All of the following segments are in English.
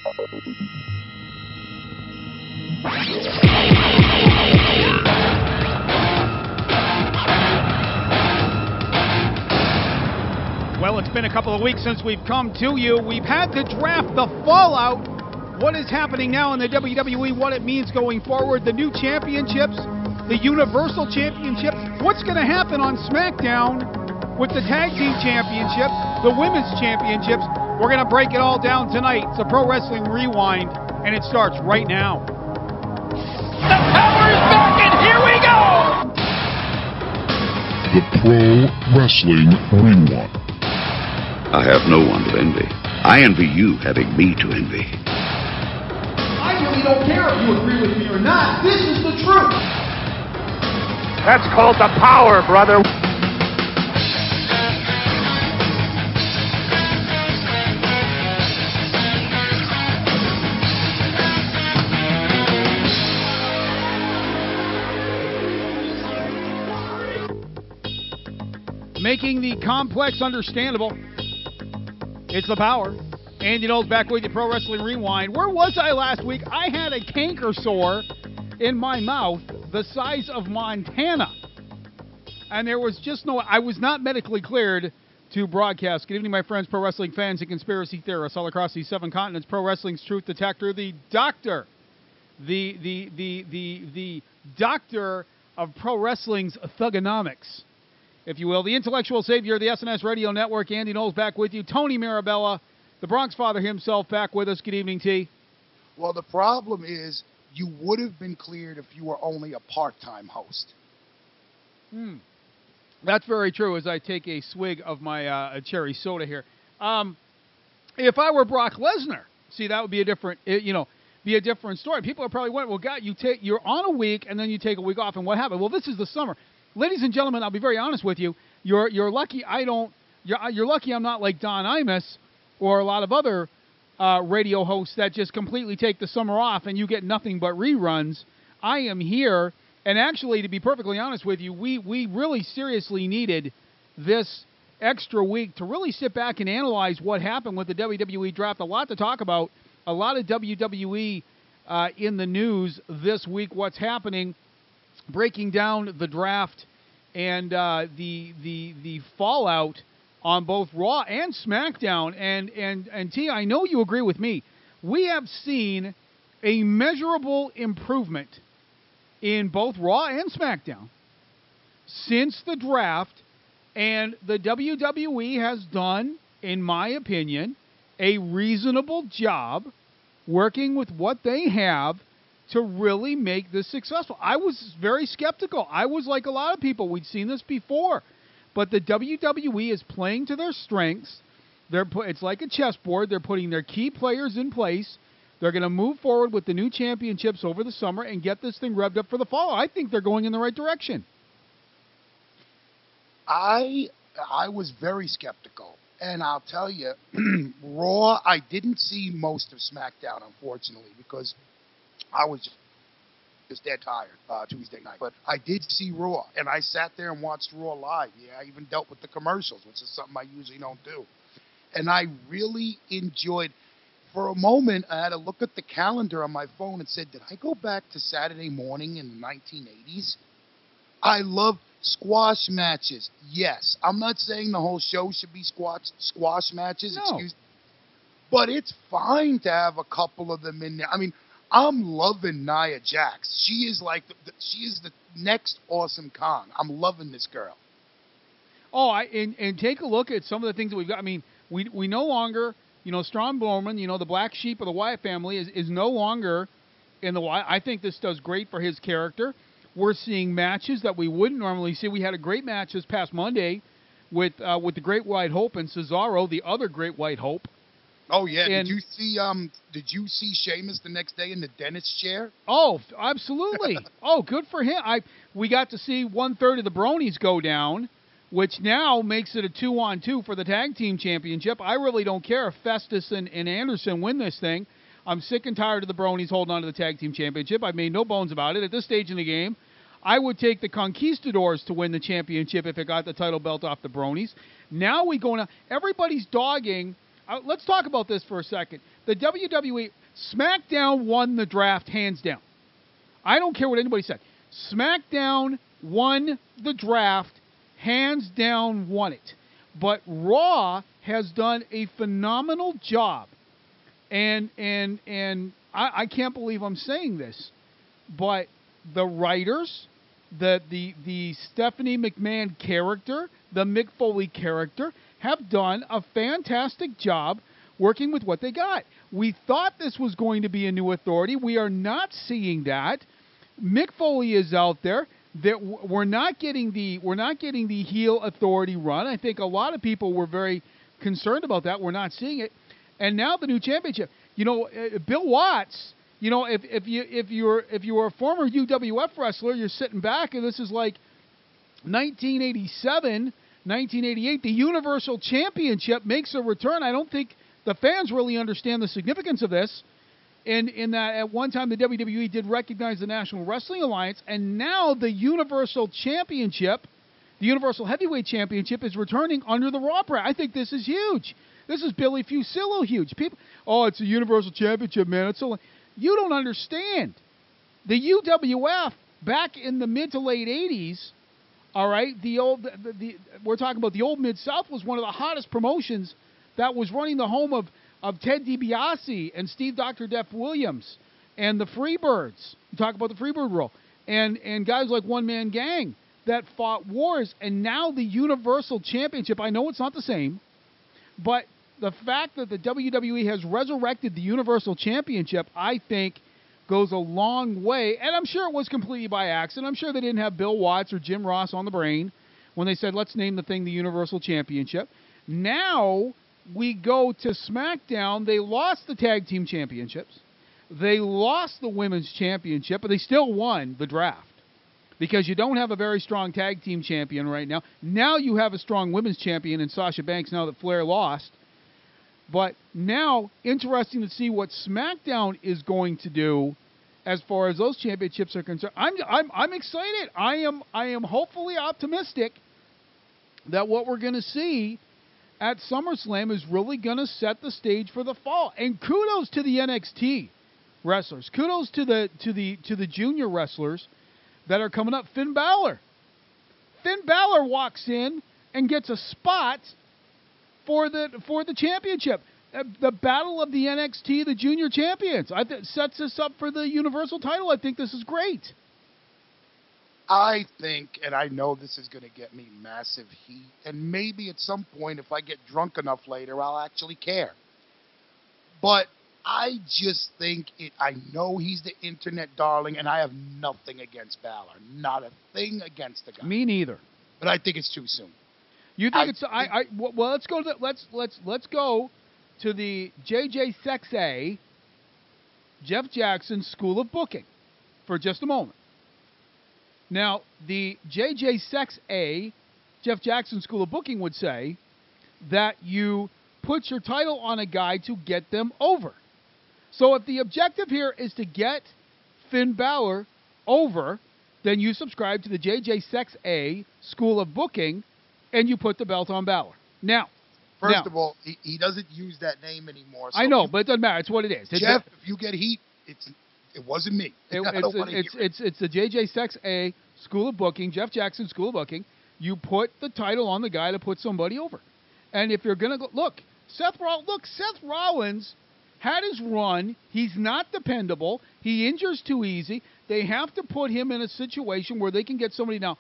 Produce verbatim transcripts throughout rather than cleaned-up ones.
Well, it's been a couple of weeks since we've come to you. We've had the draft, the fallout, what is happening now in the W W E, what it means going forward, the new championships, the Universal Championships, what's going to happen on SmackDown with the Tag Team Championships, the Women's Championships. We're going to break it all down tonight. It's a Pro Wrestling Rewind, and it starts right now. The power is back, and here we go! The Pro Wrestling Rewind. I have no one to envy. I envy you having me to envy. I really don't care if you agree with me or not. This is the truth. That's called the power, brother. Making the complex understandable. It's the power. Andy Knowles back with you, Pro Wrestling Rewind. Where was I last week? I had a canker sore in my mouth the size of Montana. And there was just no... I was not medically cleared to broadcast. Good evening, my friends, pro wrestling fans and conspiracy theorists all across these seven continents. Pro Wrestling's truth detector, the doctor. The, the, the, the, the doctor of pro wrestling's thugonomics, if you will. The intellectual savior of the S N S Radio Network, Andy Knowles, back with you. Tony Mirabella, the Bronx Father himself, back with us. Good evening, T. Well, the problem is you would have been cleared if you were only a part-time host. Hmm. That's very true, as I take a swig of my uh, cherry soda here. Um, if I were Brock Lesnar, see, that would be a different, you know, be a different story. People are probably wondering, well, God, you take, you're on a week, and then you take a week off, and what happened? Well, this is the summer. Ladies and gentlemen, I'll be very honest with you. You're you're lucky I don't. You're you're lucky I'm not like Don Imus or a lot of other uh, radio hosts that just completely take the summer off and you get nothing but reruns. I am here, and actually, to be perfectly honest with you, we we really seriously needed this extra week to really sit back and analyze what happened with the W W E draft. A lot to talk about. A lot of W W E uh, in the news this week. What's happening? Breaking down the draft and uh, the the the fallout on both Raw and SmackDown. And, and, and T, I know you agree with me. We have seen a measurable improvement in both Raw and SmackDown since the draft, and the W W E has done, in my opinion, a reasonable job working with what they have to really make this successful. I was very skeptical. I was like a lot of people. We'd seen this before. But the W W E is playing to their strengths. They're pu- it's like a chessboard. They're putting their key players in place. They're going to move forward with the new championships over the summer and get this thing revved up for the fall. I think they're going in the right direction. I I was very skeptical. And I'll tell you, Raw, I didn't see most of SmackDown, unfortunately, because I was just dead tired uh, Tuesday night. But I did see Raw, and I sat there and watched Raw live. Yeah, I even dealt with the commercials, which is something I usually don't do. And I really enjoyed. For a moment, I had to look at the calendar on my phone and said, did I go back to Saturday morning in the nineteen eighties? I love squash matches. Yes, I'm not saying the whole show should be squash squash matches. No. Excuse, but it's fine to have a couple of them in there. I mean, I'm loving Nia Jax. She is like the, the, she is the next Awesome Kong. I'm loving this girl. Oh, I and, and take a look at some of the things that we've got. I mean, we we no longer, you know, Strom Bowman, you know, the black sheep of the Wyatt family is, is no longer in the Wyatt. I think this does great for his character. We're seeing matches that we wouldn't normally see. We had a great match this past Monday with uh, with the Great White Hope and Cesaro, the other Great White Hope. Oh yeah, and, did you see um did you see Sheamus the next day in the dentist chair? Oh, absolutely. Oh, good for him. I we got to see one third of the Bronies go down, which now makes it a two on two for the tag team championship. I really don't care if Festus and, and Anderson win this thing. I'm sick and tired of the Bronies holding on to the tag team championship. I've made no bones about it. At this stage in the game, I would take the Conquistadors to win the championship if it got the title belt off the Bronies. Now we go now. Everybody's dogging Uh, let's talk about this for a second. The W W E SmackDown won the draft hands down. I don't care what anybody said. SmackDown won the draft hands down, won it. But Raw has done a phenomenal job, and and and I, I can't believe I'm saying this, but the writers, the the the Stephanie McMahon character, the Mick Foley character, have done a fantastic job working with what they got. We thought this was going to be a new authority. We are not seeing that. Mick Foley is out there. That we're not getting the we're not getting the heel authority run. I think a lot of people were very concerned about that. We're not seeing it, and now the new championship. You know, uh, Bill Watts. You know, if if you if you're if you were a former U W F wrestler, you're sitting back, and this is like nineteen eighty-seven, nineteen eighty-eight. The Universal Championship makes a return. I don't think the fans really understand the significance of this. In, in that at one time the W W E did recognize the National Wrestling Alliance, and now the Universal Championship, the Universal Heavyweight Championship, is returning under the Raw brand. I think this is huge. This is Billy Fusillo huge. People, oh, it's a Universal Championship, man. It's so you don't understand. The U W F back in the mid to late eighties, all right. The old, the, the we're talking about the old Mid South was one of the hottest promotions that was running the home of. of Ted DiBiase and Steve Doctor Deaf Williams and the Freebirds. You talk about the Freebird rule. And and guys like One Man Gang that fought wars. And now the Universal Championship, I know it's not the same, but the fact that the W W E has resurrected the Universal Championship, I think, goes a long way. And I'm sure it was completely by accident. I'm sure they didn't have Bill Watts or Jim Ross on the brain when they said, let's name the thing the Universal Championship. Now we go to SmackDown. They lost the Tag Team Championships. They lost the Women's Championship, but they still won the draft because you don't have a very strong Tag Team Champion right now. Now you have a strong Women's Champion in Sasha Banks now that Flair lost. But now, interesting to see what SmackDown is going to do as far as those championships are concerned. I'm I'm I'm excited. I am I am hopefully optimistic that what we're going to see at SummerSlam is really going to set the stage for the fall. And kudos to the N X T wrestlers. Kudos to the to the to the junior wrestlers that are coming up. Finn Balor. Finn Balor walks in and gets a spot for the for the championship. Uh, the battle of the N X T, the junior champions. I th- sets us up for the Universal title. I think this is great. I think, and I know this is going to get me massive heat, and maybe at some point, if I get drunk enough later, I'll actually care. But I just think it. I know he's the internet darling, and I have nothing against Balor, not a thing against the guy. Me neither. But I think it's too soon. You think I it's? I, I well, let's go to the, let's let's let's go to the J J Sexay, Jeff Jackson School of Booking, for just a moment. Now, the J J Sexay, Jeff Jackson School of Booking would say that you put your title on a guy to get them over. So if the objective here is to get Finn Balor over, then you subscribe to the J J Sexay School of Booking, and you put the belt on Balor. Now, first now, of all, he, he doesn't use that name anymore. So I know, you, but it doesn't matter. It's what it is. It's Jeff, a, if you get heat, it's it wasn't me. It, I don't it's, wanna it's, hear it. it's, it's the J J Sexay School of Booking, Jeff Jackson School of Booking. You put the title on the guy to put somebody over. And if you're going to look, Seth Rollins, look, Seth Rollins had his run. He's not dependable. He injures too easy. They have to put him in a situation where they can get somebody. Now,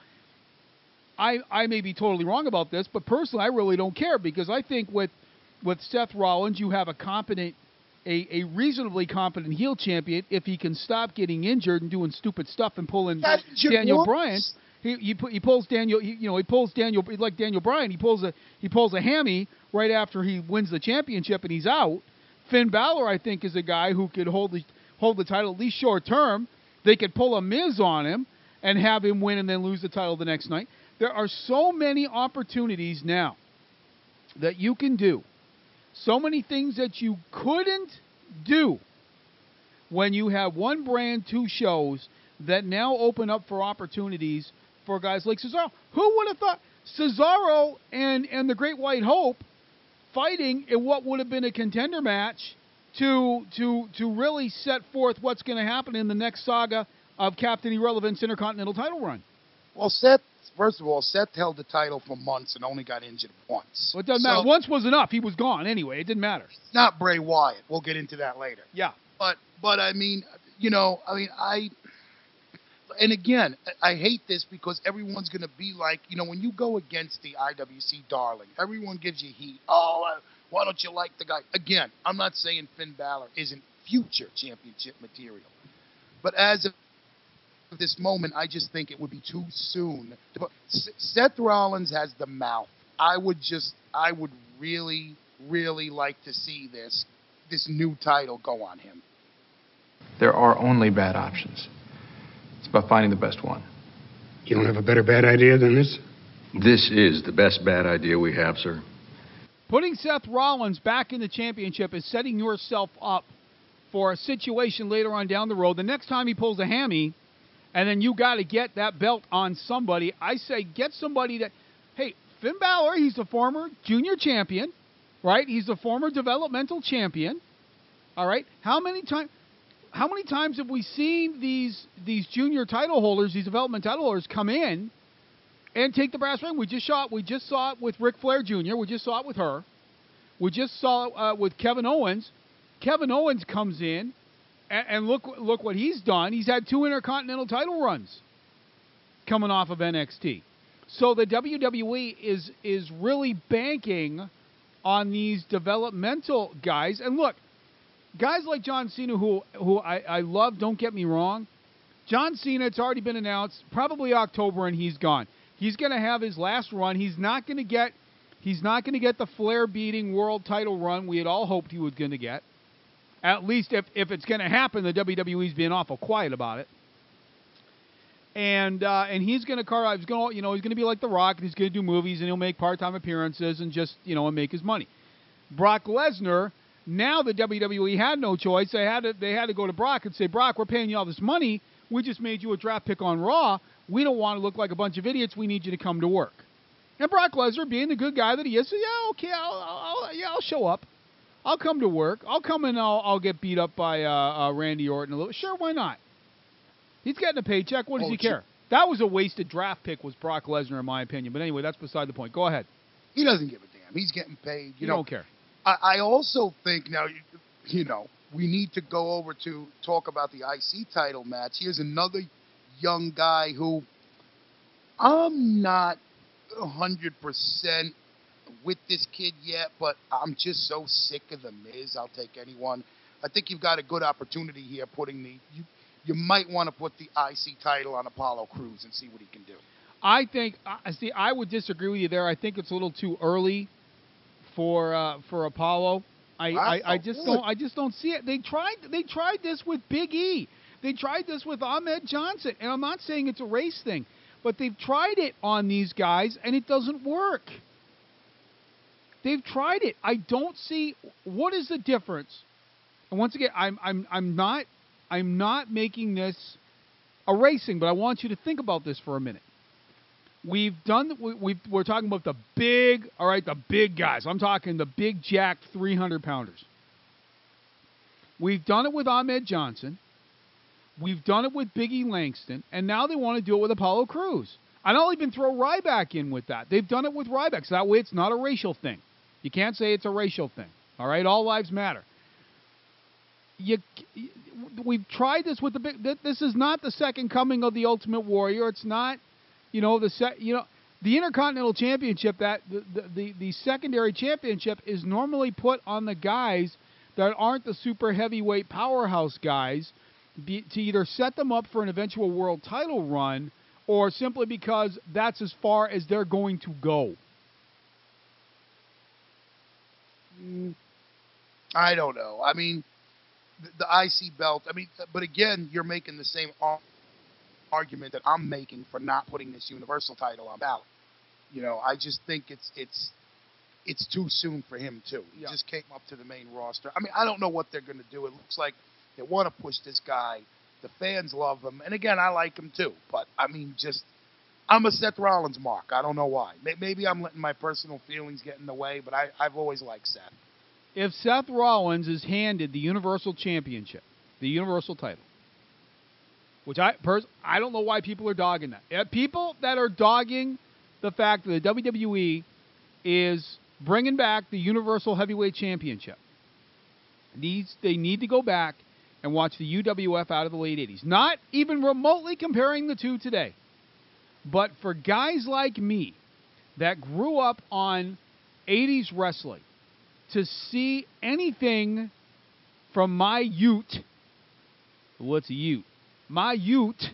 I I may be totally wrong about this, but personally, I really don't care because I think with with Seth Rollins, you have a competent, a, a reasonably competent heel champion if he can stop getting injured and doing stupid stuff and pulling That injured Daniel once. Bryan. He he, pu- he pulls Daniel. He, you know he pulls Daniel like Daniel Bryan. He pulls a he pulls a hammy right after he wins the championship and he's out. Finn Balor, I think, is a guy who could hold the hold the title at least short term. They could pull a Miz on him and have him win and then lose the title the next night. There are so many opportunities now that you can do. So many things that you couldn't do when you have one brand, two shows that now open up for opportunities for guys like Cesaro. Who would have thought Cesaro and, and the Great White Hope fighting in what would have been a contender match to to to really set forth what's going to happen in the next saga of Captain Irrelevant's Intercontinental title run. Well, Seth, first of all, Seth held the title for months and only got injured once. Well, it doesn't So, matter. Once was enough. He was gone anyway. It didn't matter. Not Bray Wyatt. We'll get into that later. Yeah. But, but I mean, you know, I mean, I, and again, I hate this because everyone's going to be like, you know, when you go against the I W C darling, everyone gives you heat. Oh, uh, why don't you like the guy? Again, I'm not saying Finn Balor isn't future championship material. But as of this moment, I just think it would be too soon. To put, Seth Rollins has the mouth. I would just, I would really, really like to see this, this new title go on him. There are only bad options. It's about finding the best one. You don't have a better bad idea than this? This is the best bad idea we have, sir. Putting Seth Rollins back in the championship is setting yourself up for a situation later on down the road. The next time he pulls a hammy, and then you got to get that belt on somebody, I say get somebody that, hey, Finn Balor, he's the former junior champion, right? He's the former developmental champion, all right? How many times... How many times have we seen these these junior title holders, these development title holders, come in and take the brass ring? We just saw it. We just saw it with Ric Flair Junior We just saw it with her. We just saw it uh, with Kevin Owens. Kevin Owens comes in, and, and look look what he's done. He's had two Intercontinental title runs coming off of N X T. So the W W E is is really banking on these developmental guys. And look, guys like John Cena, who who I, I love, don't get me wrong. John Cena, it's already been announced, probably October, and he's gone. He's going to have his last run. He's not going to get he's not going to get the Flair-beating world title run we had all hoped he was going to get. At least if, if it's going to happen, the W W E's being awful quiet about it. And uh, and he's going to carve out. He's going to you know he's going to be like The Rock, and he's going to do movies, and he'll make part-time appearances and just you know and make his money. Brock Lesnar. Now the W W E had no choice. They had to they had to go to Brock and say, Brock, we're paying you all this money. We just made you a draft pick on Raw. We don't want to look like a bunch of idiots. We need you to come to work. And Brock Lesnar, being the good guy that he is, said, yeah, okay, I'll, I'll, yeah, I'll show up. I'll come to work. I'll come and I'll, I'll get beat up by uh, uh, Randy Orton a little. Sure, why not? He's getting a paycheck. What does Oh, he care? gee. That was a wasted draft pick, was Brock Lesnar, in my opinion. But anyway, that's beside the point. Go ahead. He doesn't give a damn. He's getting paid. You You know, don't care. I, I also think now, you, you know, we need to go over to talk about the I C title match. Here's another young guy who I'm not one hundred percent with this kid yet, but I'm just so sick of the Miz. I'll take anyone. I think you've got a good opportunity here putting the you. You might want to put the I C title on Apollo Crews and see what he can do. I think, uh, see, I would disagree with you there. I think it's a little too early for uh, for Apollo. I, Wow, I, I just good. don't I just don't see it. They tried they tried this with Big E. They tried this with Ahmed Johnson, and I'm not saying it's a race thing, but they've tried it on these guys and it doesn't work. They've tried it. I don't see what is the difference. And once again, I'm I'm I'm not I'm not making this a racing, but I want you to think about this for a minute. We've done. We, we've, we're talking about the big. All right, the big guys. I'm talking the big jacked three hundred pounders. We've done it with Ahmed Johnson. We've done it with Big E Langston, and now they want to do it with Apollo Crews. And I'll even throw Ryback in with that. They've done it with Ryback, so that way it's not a racial thing. You can't say it's a racial thing. All right, all lives matter. You, we've tried this with the big. This is not the second coming of the Ultimate Warrior. It's not. You know the se- you know the Intercontinental Championship, that the, the the the secondary championship is normally put on the guys that aren't the super heavyweight powerhouse guys, be, to either set them up for an eventual world title run, or simply because that's as far as they're going to go. Mm, I don't know. I mean, the, the I C belt. I mean, but again, you're making the same ar- argument that I'm making for not putting this Universal title on Balor. You know, I just think it's it's it's too soon for him too. He Yeah. just came up to the main roster. I mean, I don't know what they're going to do. It looks like they want to push this guy. The fans love him, and again, I like him too. But I mean, just I'm a Seth Rollins mark. I don't know why. Maybe I'm letting my personal feelings get in the way, but I, I've always liked Seth. If Seth Rollins is handed the Universal Championship, the Universal title, which I pers- I don't know why people are dogging that. Uh, People that are dogging the fact that the W W E is bringing back the Universal Heavyweight Championship, needs they need to go back and watch the U W F out of the late eighties. Not even remotely comparing the two today. But for guys like me that grew up on eighties wrestling, to see anything from my ute, what's a ute? My ute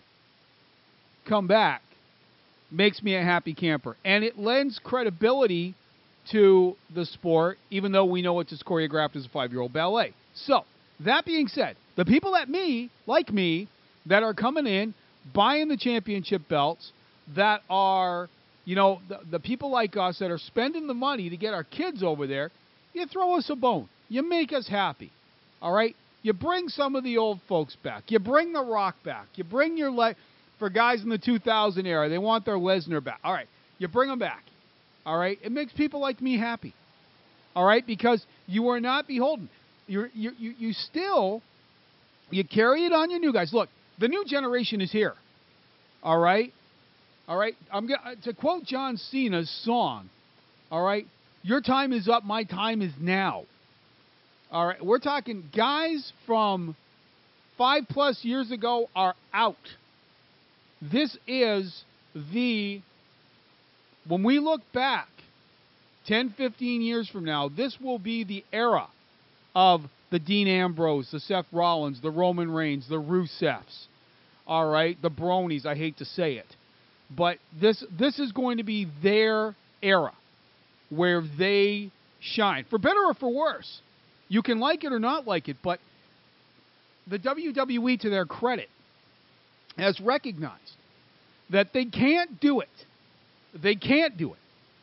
come back makes me a happy camper. And it lends credibility to the sport, even though we know it's as choreographed as a five-year-old ballet. So, that being said, the people that me, like me, that are coming in, buying the championship belts, that are, you know, the, the people like us that are spending the money to get our kids over there, you throw us a bone. You make us happy. All right? You bring some of the old folks back. You bring The Rock back. You bring your, le- for guys in the two thousand era, they want their Lesnar back. All right. You bring them back. All right? It makes people like me happy. All right? Because you are not beholden. You're, you you you still, you carry it on your new guys. Look, the new generation is here. All right? All right, I'm gonna, to quote John Cena's song, all right, your time is up, my time is now. All right, we're talking guys from five plus years ago are out. This is the, when we look back ten, fifteen years from now, this will be the era of the Dean Ambrose, the Seth Rollins, the Roman Reigns, the Rusevs, all right, the Bronies, I hate to say it. But this this is going to be their era where they shine. For better or for worse. You can like it or not like it, but the W W E, to their credit, has recognized that they can't do it. They can't do it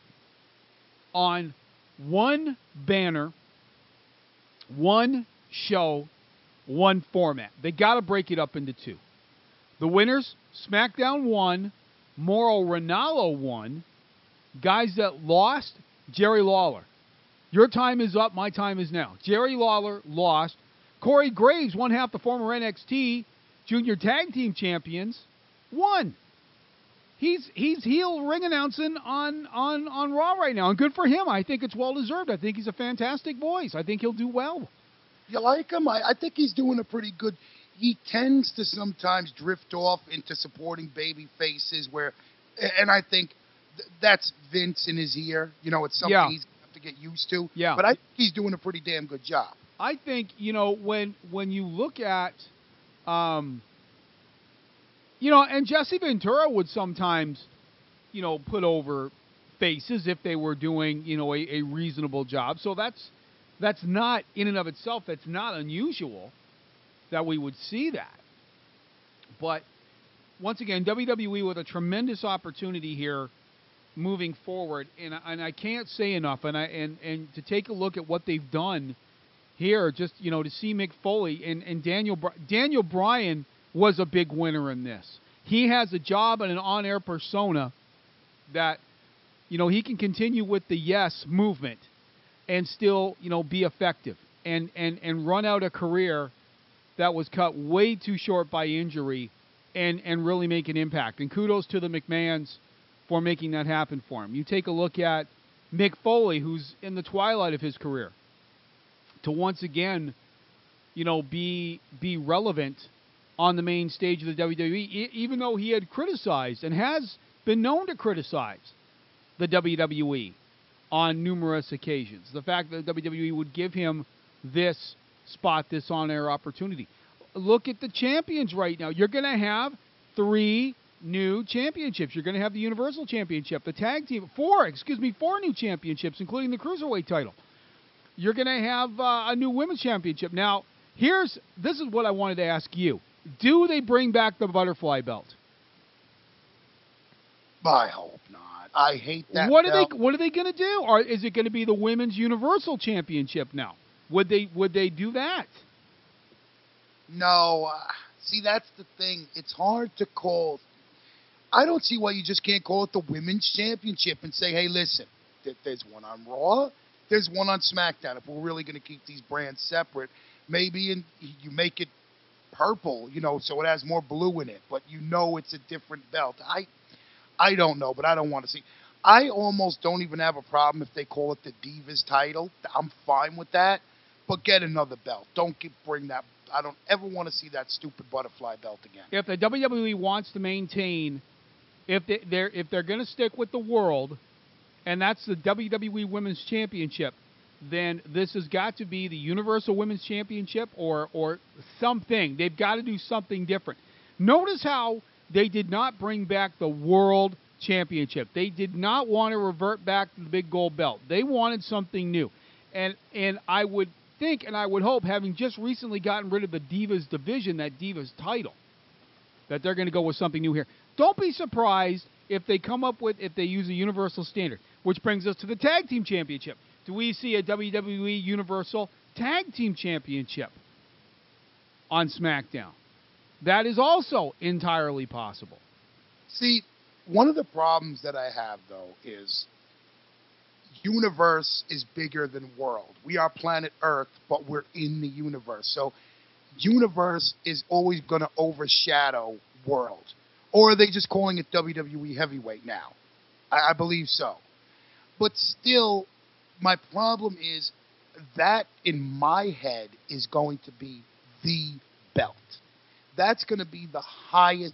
on one banner, one show, one format. They got to break it up into two. The winners, SmackDown won. Mauro Ranallo won. Guys that lost, Jerry Lawler. Your time is up, my time is now. Jerry Lawler lost. Corey Graves, one half the former N X T Junior Tag Team Champions, won. He's he's heel ring announcing on, on, on Raw right now, and good for him. I think it's well deserved. I think he's a fantastic voice. I think he'll do well. You like him? I, I think he's doing a pretty good. He tends to sometimes drift off into supporting baby faces where, and I think th- that's Vince in his ear. You know, it's something Yeah. he's going to have to get used to. Yeah. But I think he's doing a pretty damn good job. I think, you know, when when you look at, um, you know, and Jesse Ventura would sometimes, you know, put over faces if they were doing, you know, a, a reasonable job. So that's that's not, in and of itself, that's not unusual that we would see that. But once again, W W E with a tremendous opportunity here moving forward, and and I can't say enough. And I and, and to take a look at what they've done here, just you know, to see Mick Foley and and Daniel Daniel Bryan was a big winner in this. He has a job and an on-air persona that, you know, he can continue with the yes movement and still, you know, be effective and and and run out a career that was cut way too short by injury and, and really make an impact. And kudos to the McMahons for making that happen for him. You take a look at Mick Foley, who's in the twilight of his career, to once again, you know, be be relevant on the main stage of the W W E, e- even though he had criticized and has been known to criticize the W W E on numerous occasions. The fact that the W W E would give him this spot, this on-air opportunity. Look at the champions right now. You're going to have three new championships. You're going to have the Universal Championship, the Tag Team, four, excuse me, four new championships, including the Cruiserweight title. You're going to have uh, a new Women's Championship. Now, here's, this is what I wanted to ask you. Do they bring back the butterfly belt? I hope not. I hate that What are belt. they What are they going to do? Or is it going to be the Women's Universal Championship now? Would they Would they do that? No. Uh, see, that's the thing. It's hard to call. I don't see why you just can't call it the Women's Championship and say, hey, listen, th- there's one on Raw, there's one on SmackDown. If we're really going to keep these brands separate, maybe in, you make it purple, you know, so it has more blue in it, but you know it's a different belt. I I don't know, but I don't want to see. I almost don't even have a problem if they call it the Divas title. I'm fine with that, but get another belt. Don't keep, bring that. I don't ever want to see that stupid butterfly belt again. If the W W E wants to maintain, if they, they're if they're going to stick with the world, and that's the W W E Women's Championship, then this has got to be the Universal Women's Championship or or something. They've got to do something different. Notice how they did not bring back the World Championship. They did not want to revert back to the big gold belt. They wanted something new. And and I would think and I would hope, having just recently gotten rid of the Divas division, that Divas title, that they're going to go with something new here. Don't be surprised if they come up with, if they use a Universal standard, which brings us to the Tag Team Championship. Do we see a W W E Universal Tag Team Championship on SmackDown? That is also entirely possible. See, one of the problems that I have, though, is universe is bigger than world. We are planet Earth, but we're in the universe. So universe is always going to overshadow world. Or are they just calling it W W E Heavyweight now? I, I believe so. But still, my problem is that in my head is going to be the belt. That's going to be the highest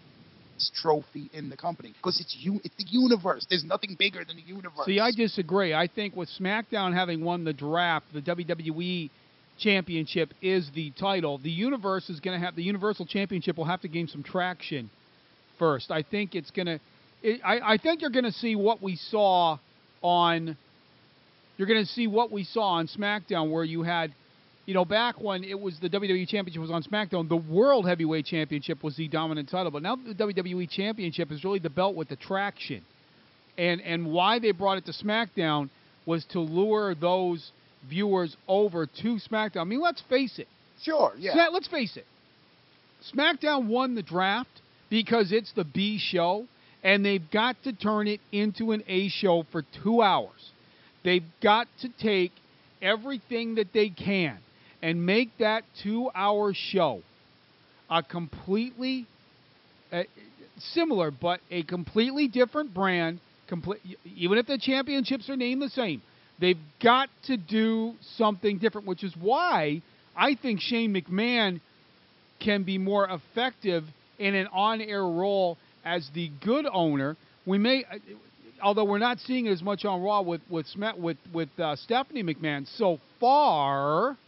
trophy in the company because it's you. It's the universe. There's nothing bigger than the universe. See, I disagree. I think with SmackDown having won the draft, the W W E Championship is the title. The universe is going to have the Universal Championship will have to gain some traction first. I think it's going to. It, I, I think you're going to see what we saw on. You're going to see what we saw on SmackDown, where you had, you know, back when it was the W W E Championship was on SmackDown, the World Heavyweight Championship was the dominant title. But now the W W E Championship is really the belt with the traction. And and why they brought it to SmackDown was to lure those viewers over to SmackDown. I mean, let's face it. Sure, yeah. Sna- let's face it. SmackDown won the draft because it's the B show, and they've got to turn it into an A show for two hours. They've got to take everything that they can and make that two-hour show a completely uh, similar, but a completely different brand. Complete, even if the championships are named the same, they've got to do something different, which is why I think Shane McMahon can be more effective in an on-air role as the good owner. We may... Although we're not seeing it as much on Raw with with with with uh, Stephanie McMahon so far,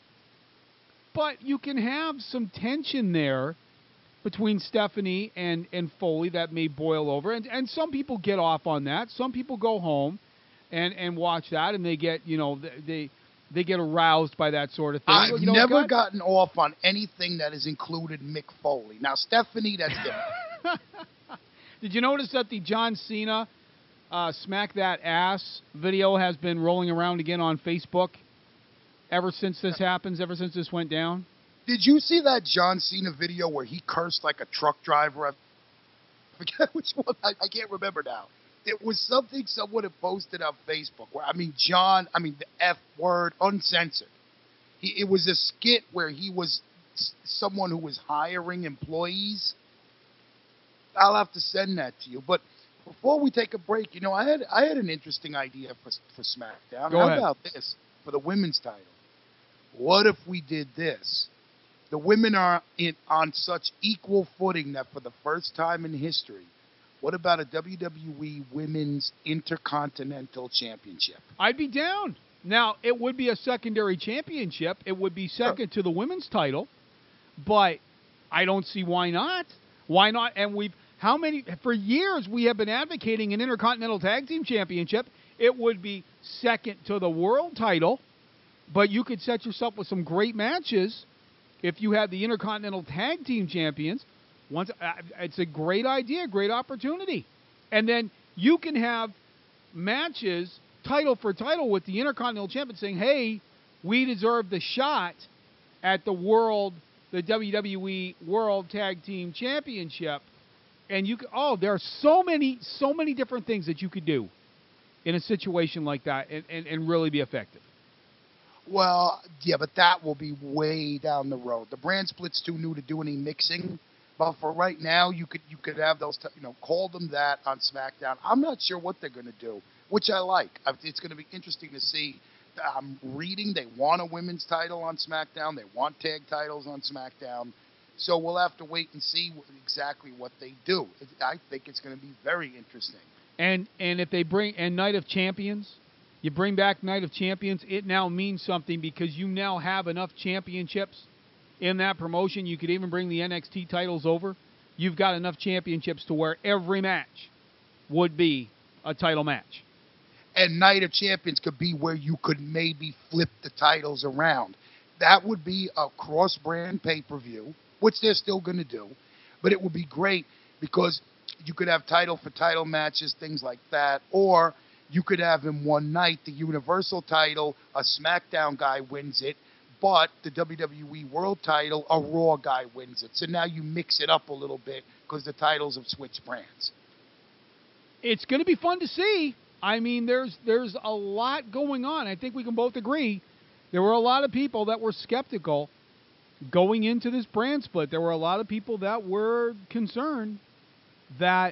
but you can have some tension there between Stephanie and, and Foley that may boil over, and and some people get off on that. Some people go home and, and watch that, and they get you know they they get aroused by that sort of thing. I've you know, never God? gotten off on anything that has included Mick Foley. Now Stephanie, that's different. Did you notice that the John Cena Uh, Smack That Ass video has been rolling around again on Facebook ever since this happens, ever since this went down? Did you see that John Cena video where he cursed like a truck driver? I forget which one. I, I can't remember now. It was something someone had posted on Facebook where, I mean, John, I mean, the F word, uncensored. He, it was a skit where he was s- someone who was hiring employees. I'll have to send that to you. But before we take a break, you know, I had I had an interesting idea for for SmackDown. Go How ahead. about this for the women's title? What if we did this? The women are in on such equal footing that for the first time in history, what about a W W E Women's Intercontinental Championship? I'd be down. Now, it would be a secondary championship. It would be second to the women's title, but I don't see why not. Why not? And we've How many, for years, we have been advocating an Intercontinental Tag Team Championship. It would be second to the world title, but you could set yourself with some great matches if you had the Intercontinental Tag Team Champions. Once, uh, it's a great idea, great opportunity. And then you can have matches, title for title, with the Intercontinental Champion saying, hey, we deserve the shot at the world, the W W E World Tag Team Championship. And you could, oh, there are so many, so many different things that you could do in a situation like that and, and, and really be effective. Well, yeah, but that will be way down the road. The brand split's too new to do any mixing. But for right now, you could you could have those, t- you know, call them that on SmackDown. I'm not sure what they're going to do, which I like. It's going to be interesting to see. I'm reading they want a women's title on SmackDown. They want tag titles on SmackDown. So we'll have to wait and see what, exactly what they do. I think it's going to be very interesting. And and if they bring and Night of Champions, you bring back Night of Champions, it now means something because you now have enough championships in that promotion. You could even bring the N X T titles over. You've got enough championships to where every match would be a title match. And Night of Champions could be where you could maybe flip the titles around. That would be a cross-brand pay-per-view, which they're still going to do. But it would be great because you could have title-for-title matches, things like that. Or you could have in one night the Universal title, a SmackDown guy wins it, but the W W E World title, a Raw guy wins it. So now you mix it up a little bit because the titles have switched brands. It's going to be fun to see. I mean, there's there's a lot going on. I think we can both agree there were a lot of people that were skeptical going into this brand split. There were a lot of people that were concerned that,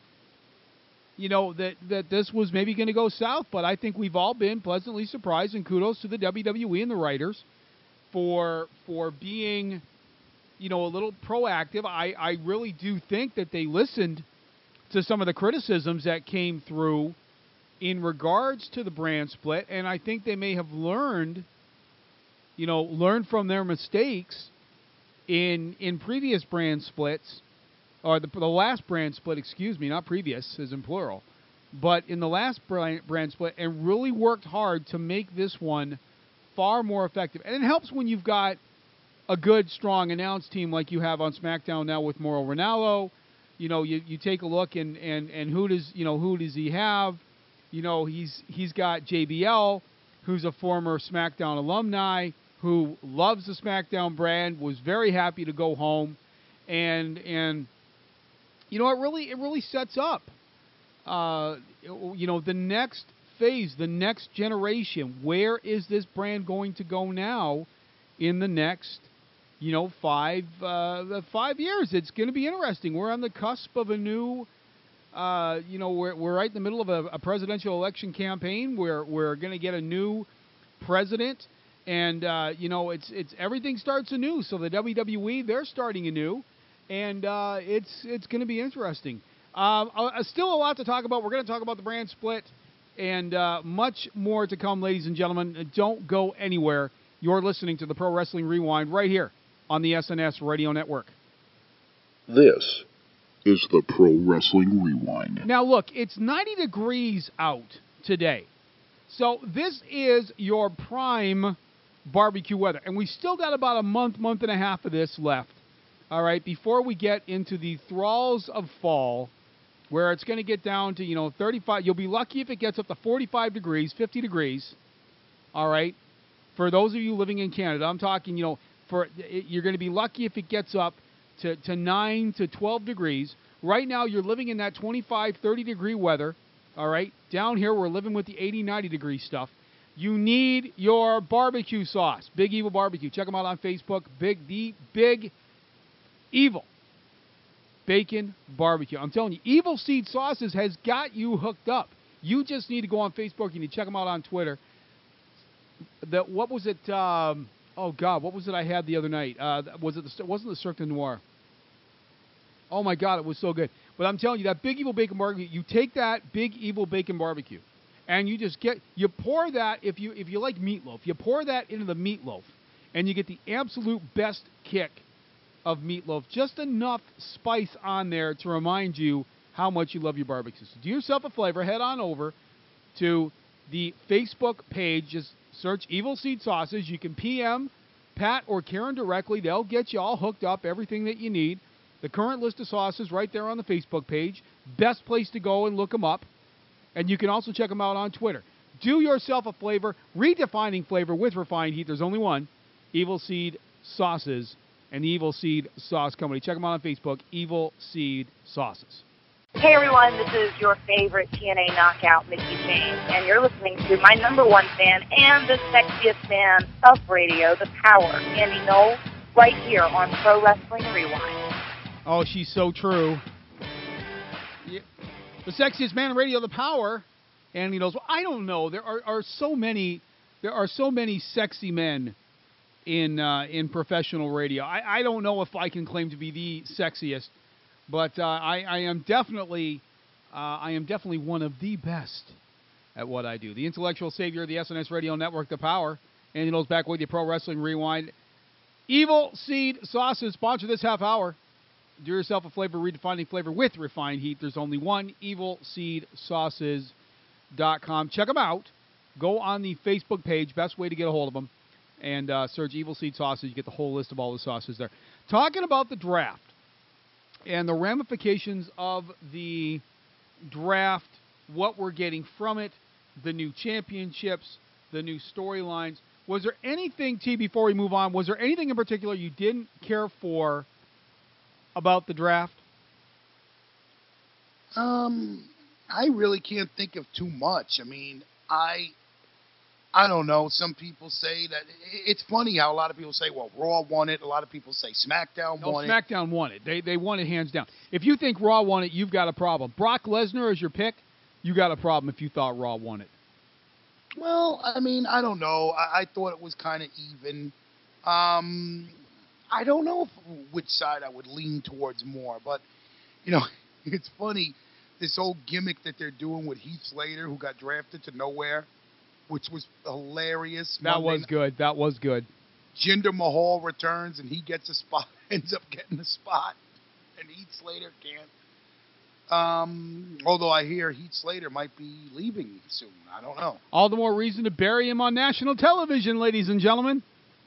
you know, that, that this was maybe going to go south. But I think we've all been pleasantly surprised, and kudos to the W W E and the writers for for being, you know, a little proactive. I, I really do think that they listened to some of the criticisms that came through in regards to the brand split, and I think they may have learned, you know, learned from their mistakes in in previous brand splits, or the, the last brand split, excuse me, not previous, as in plural, but in the last brand, brand split, and really worked hard to make this one far more effective. And it helps when you've got a good, strong announce team like you have on SmackDown now with Mauro Ranallo. You know, you, you take a look and, and, and who does you know who does he have? You know, he's he's got J B L, who's a former SmackDown alumni, who loves the SmackDown brand, was very happy to go home, and and you know, it really it really sets up, uh, you know, the next phase, the next generation. Where is this brand going to go now in the next, you know, five uh, five years? It's going to be interesting. We're on the cusp of a new. Uh, you know, we're we're right in the middle of a, a presidential election campaign. We're we're going to get a new president, and uh, you know, it's it's everything starts anew. So the W W E, they're starting anew, and uh, it's it's going to be interesting. Uh, uh, still a lot to talk about. We're going to talk about the brand split and uh, much more to come, ladies and gentlemen. Don't go anywhere. You're listening to the Pro Wrestling Rewind right here on the S N S Radio Network. This is the Pro Wrestling Rewind. Now, look, it's ninety degrees out today. So this is your prime barbecue weather. And we still got about a month, month and a half of this left, all right, before we get into the thralls of fall, where it's going to get down to, you know, thirty-five. You'll be lucky if it gets up to forty-five degrees, fifty degrees, all right? For those of you living in Canada, I'm talking, you know, for you're going to be lucky if it gets up to, to nine to twelve degrees. Right now, you're living in that twenty-five, thirty degree weather, all right? Down here, we're living with the eighty, ninety degree stuff. You need your barbecue sauce, Big Evil Barbecue. Check them out on Facebook, Big the Big Evil Bacon Barbecue. I'm telling you, Evil Seed Sauces has got you hooked up. You just need to go on Facebook. You need to check them out on Twitter. The, what was it? Um, oh, God, what was it I had the other night? Uh, was it the, wasn't the Cirque du Noir. Oh, my God, it was so good. But I'm telling you, that Big Evil Bacon Barbecue, you take that Big Evil Bacon Barbecue, and you just get, you pour that, if you if you like meatloaf, you pour that into the meatloaf, and you get the absolute best kick of meatloaf. Just enough spice on there to remind you how much you love your barbecue. So do yourself a flavor. Head on over to the Facebook page. Just search Evil Seed Sauces. You can P M Pat or Karen directly. They'll get you all hooked up, everything that you need. The current list of sauces right there on the Facebook page. Best place to go and look them up. And you can also check them out on Twitter. Do yourself a flavor. Redefining flavor with refined heat. There's only one. Evil Seed Sauces and the Evil Seed Sauce Company. Check them out on Facebook, Evil Seed Sauces. Hey everyone, this is your favorite T N A knockout, Mickey James, and you're listening to my number one fan and the sexiest man of radio, The Power, Andy Knowles, right here on Pro Wrestling Rewind. Oh, she's so true. Yeah. The sexiest man in radio, The Power, Andy Knowles. Well, I don't know. There are, are so many. There are so many sexy men in uh, in professional radio. I, I don't know if I can claim to be the sexiest. But uh, I, I am definitely, uh, I am definitely one of the best at what I do. The intellectual savior of the S N S Radio Network, The Power. Andy Knowles back with you, Pro Wrestling Rewind. Evil Seed Sauces sponsor this half hour. Do yourself a flavor, redefining flavor with refined heat. There's only one, evil seed sauces dot com. Check them out. Go on the Facebook page, best way to get a hold of them, and uh, search Evil Seed Sauces. You get the whole list of all the sauces there. Talking about the draft and the ramifications of the draft, what we're getting from it, the new championships, the new storylines. Was there anything, T, before we move on, was there anything in particular you didn't care for about the draft? Um, I really can't think of too much. I mean, I... I don't know. Some people say that it's funny how a lot of people say, "Well, Raw won it." A lot of people say SmackDown no, won SmackDown it. SmackDown won it. They they won it hands down. If you think Raw won it, you've got a problem. Brock Lesnar is your pick. You got a problem if you thought Raw won it. Well, I mean, I don't know. I, I thought it was kind of even. Um, I don't know if, which side I would lean towards more, but you know, it's funny this whole gimmick that they're doing with Heath Slater, who got drafted to nowhere, which was hilarious. That Monday was good. That was good. Jinder Mahal returns, and he gets a spot, ends up getting a spot, and Heath Slater can't. Um, although I hear Heath Slater might be leaving soon. I don't know. All the more reason to bury him on national television, ladies and gentlemen.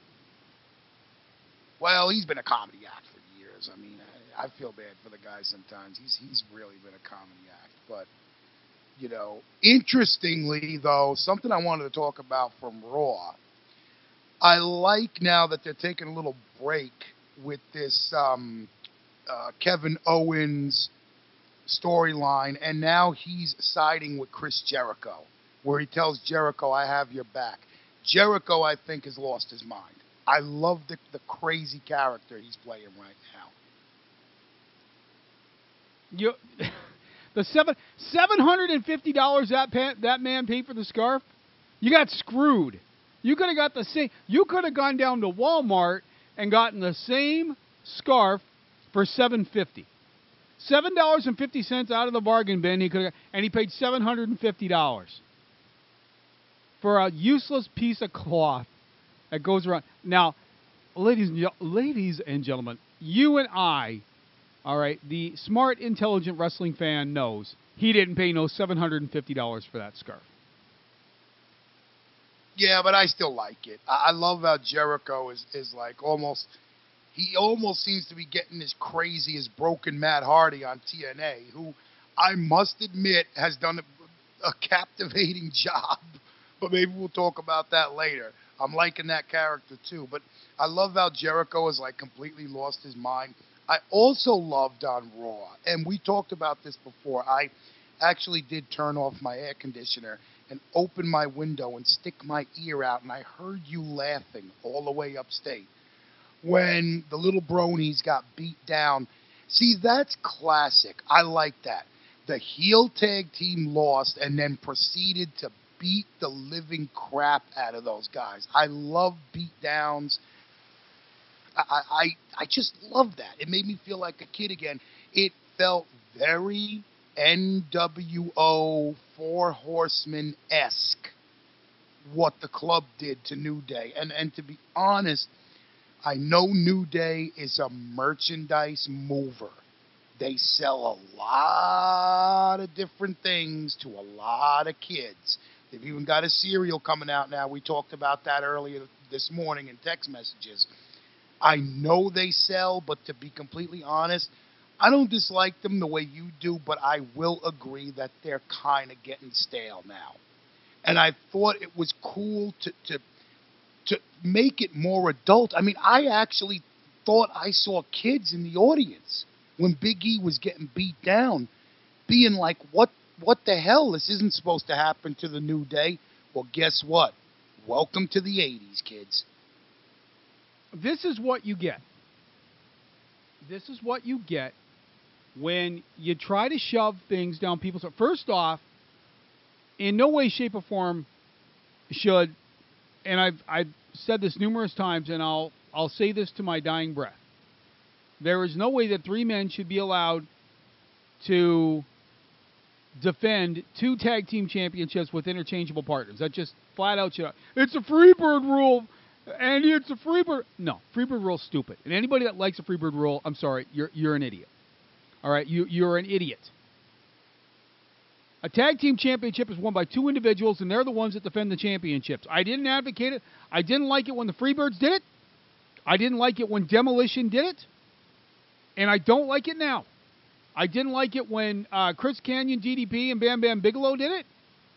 Well, he's been a comedy act for years. I mean, I, I feel bad for the guy sometimes. He's he's really been a comedy act, but... You know, interestingly, though, something I wanted to talk about from Raw, I like now that they're taking a little break with this um, uh, Kevin Owens storyline, and now he's siding with Chris Jericho, where he tells Jericho, "I have your back." Jericho, I think, has lost his mind. I love the, the crazy character he's playing right now. You... The seven seven hundred and fifty dollars that pa- that man paid for the scarf, you got screwed. You could have got the same. You could have gone down to Walmart and gotten the same scarf for seven fifty. Seven dollars and fifty cents out of the bargain bin. He could have, and he paid seven hundred and fifty dollars for a useless piece of cloth that goes around. Now, ladies and ladies and gentlemen, you and I. All right, the smart, intelligent wrestling fan knows he didn't pay no seven hundred fifty dollars for that scarf. Yeah, but I still like it. I, I love how Jericho is, is like almost, he almost seems to be getting as crazy as broken Matt Hardy on T N A, who I must admit has done a, a captivating job. But maybe we'll talk about that later. I'm liking that character too. But I love how Jericho has like completely lost his mind. I also loved on Raw, and we talked about this before, I actually did turn off my air conditioner and open my window and stick my ear out, and I heard you laughing all the way upstate when the little bronies got beat down. See, that's classic. I like that. The heel tag team lost and then proceeded to beat the living crap out of those guys. I love beat downs. I, I I just love that. It made me feel like a kid again. It felt very N W O Four Horsemen-esque what the club did to New Day. And and to be honest, I know New Day is a merchandise mover. They sell a lot of different things to a lot of kids. They've even got a cereal coming out now. We talked about that earlier this morning in text messages. I know they sell, but to be completely honest, I don't dislike them the way you do, but I will agree that they're kind of getting stale now. And I thought it was cool to, to to make it more adult. I mean, I actually thought I saw kids in the audience when Big E was getting beat down, being like, what, what the hell? This isn't supposed to happen to the New Day. Well, guess what? Welcome to the eighties, kids. This is what you get. This is what you get when you try to shove things down people's throats. First off, in no way, shape, or form should, and I've I've said this numerous times, and I'll I'll say this to my dying breath. There is no way that three men should be allowed to defend two tag team championships with interchangeable partners. That just flat out should. It's a Freebird rule, Andy. It's a Freebird. No, Freebird rule's stupid. And anybody that likes a Freebird rule, I'm sorry, you're you're an idiot. All right, you you're an idiot. A tag team championship is won by two individuals, and they're the ones that defend the championships. I didn't advocate it. I didn't like it when the Freebirds did it. I didn't like it when Demolition did it. And I don't like it now. I didn't like it when uh, Chris Kanyon, D D P, and Bam Bam Bigelow did it.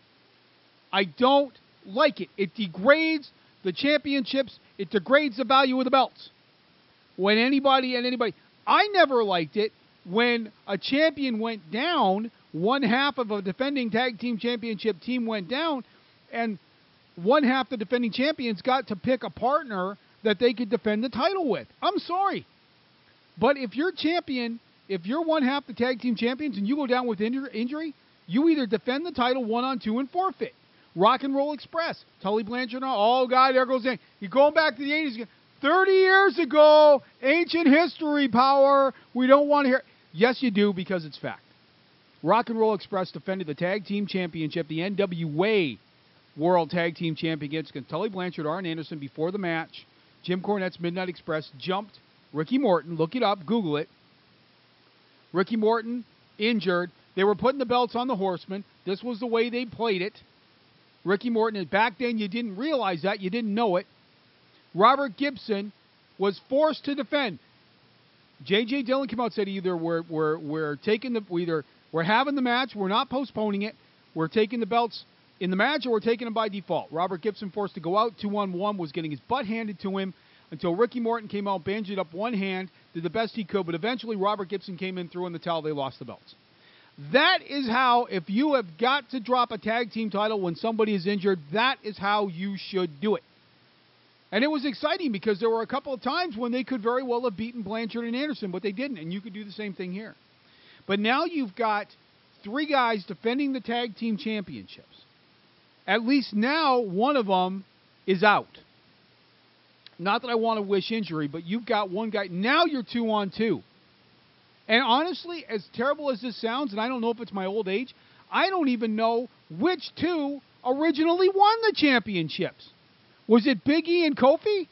I don't like it. It degrades the championships. It degrades the value of the belts. When anybody and anybody... I never liked it when a champion went down, one half of a defending tag team championship team went down, and one half the defending champions got to pick a partner that they could defend the title with. I'm sorry. But if you're champion, if you're one half the tag team champions and you go down with injur- injury, you either defend the title one on two and forfeit. Rock and Roll Express, Tully Blanchard, oh God, there goes in. You're going back to the eighties again. thirty years ago, ancient history, Power. We don't want to hear. Yes, you do, because it's fact. Rock and Roll Express defended the tag team championship, the N W A World Tag Team Championship against Tully Blanchard, Arn Anderson before the match. Jim Cornette's Midnight Express jumped Ricky Morton. Look it up. Google it. Ricky Morton injured. They were putting the belts on the Horsemen. This was the way they played it. Ricky Morton, back then you didn't realize that. You didn't know it. Robert Gibson was forced to defend. J J. Dillon came out and said either we're, we're, we're taking the, we either we're having the match, we're not postponing it, we're taking the belts in the match, or we're taking them by default. Robert Gibson forced to go out two on one, was getting his butt handed to him until Ricky Morton came out, bandaged up one hand, did the best he could, but eventually Robert Gibson came in, threw in the towel, they lost the belts. That is how, if you have got to drop a tag team title when somebody is injured, that is how you should do it. And it was exciting because there were a couple of times when they could very well have beaten Blanchard and Anderson, but they didn't, and you could do the same thing here. But now you've got three guys defending the tag team championships. At least now one of them is out. Not that I want to wish injury, but you've got one guy. Now you're two on two. And honestly, as terrible as this sounds, and I don't know if it's my old age, I don't even know which two originally won the championships. Was it Big E and Kofi?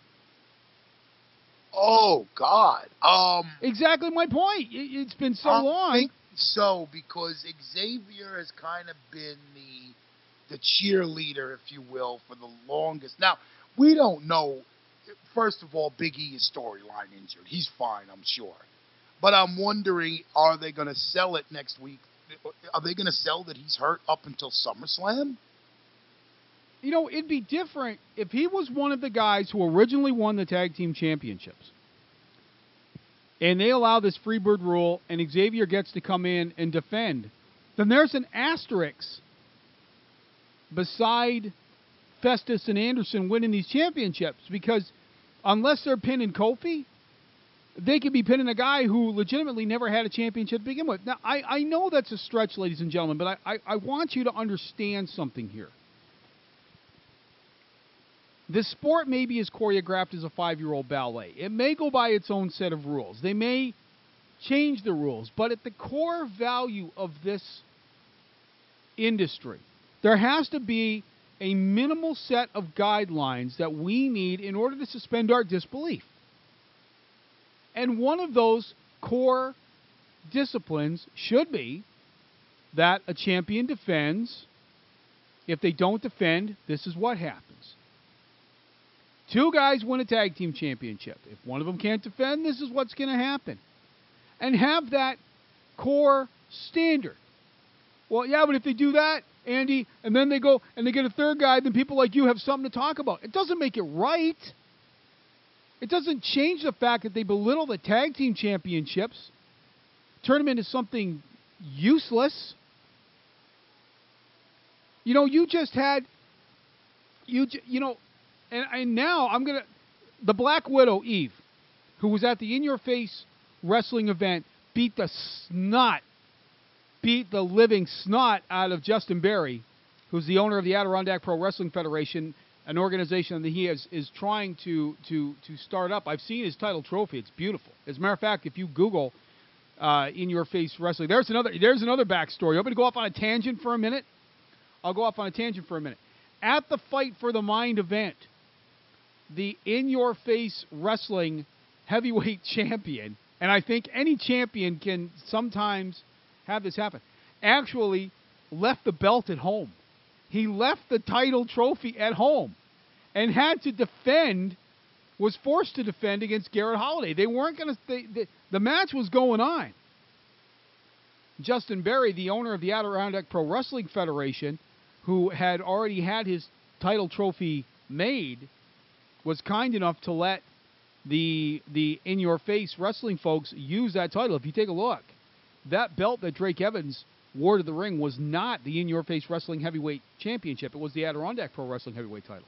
Oh, God. Um, exactly my point. It, it's been so I long. Think so, because Xavier has kind of been the, the cheerleader, if you will, for the longest. Now, we don't know. First of all, Big E is storyline injured. He's fine, I'm sure. But I'm wondering, are they going to sell it next week? Are they going to sell that he's hurt up until SummerSlam? You know, it'd be different if he was one of the guys who originally won the tag team championships. And they allow this Freebird rule, and Xavier gets to come in and defend. Then there's an asterisk beside Festus and Anderson winning these championships, because unless they're pinning Kofi, they could be pinning a guy who legitimately never had a championship to begin with. Now, I, I know that's a stretch, ladies and gentlemen, but I, I, I want you to understand something here. The sport may be as choreographed as a five-year-old ballet. It may go by its own set of rules. They may change the rules, but at the core value of this industry, there has to be a minimal set of guidelines that we need in order to suspend our disbelief. And one of those core disciplines should be that a champion defends. If they don't defend, this is what happens. Two guys win a tag team championship. If one of them can't defend, this is what's going to happen. And have that core standard. Well, yeah, but if they do that, Andy, and then they go and they get a third guy, then people like you have something to talk about. It doesn't make it right. It doesn't change the fact that they belittle the tag team championships, turn them into something useless. You know, you just had, you you know, and, and now I'm going to, the Black Widow, Eve, who was at the In Your Face wrestling event, beat the snot, beat the living snot out of Justin Berry, who's the owner of the Adirondack Pro Wrestling Federation, an organization that he is, is trying to, to, to start up. I've seen his title trophy. It's beautiful. As a matter of fact, if you Google uh, In Your Face Wrestling, there's another there's another backstory. You want me to go off on a tangent for a minute? I'll go off on a tangent for a minute. At the Fight for the Mind event, the In Your Face Wrestling heavyweight champion, and I think any champion can sometimes have this happen, actually left the belt at home. He left the title trophy at home and had to defend, was forced to defend against Garrett Holiday. They weren't going to, the match was going on. Justin Berry, the owner of the Adirondack Pro Wrestling Federation, who had already had his title trophy made, was kind enough to let the the In Your Face wrestling folks use that title. If you take a look, that belt that Drake Evans wore to the ring was not the In Your Face Wrestling Heavyweight Championship. It was the Adirondack Pro Wrestling Heavyweight title.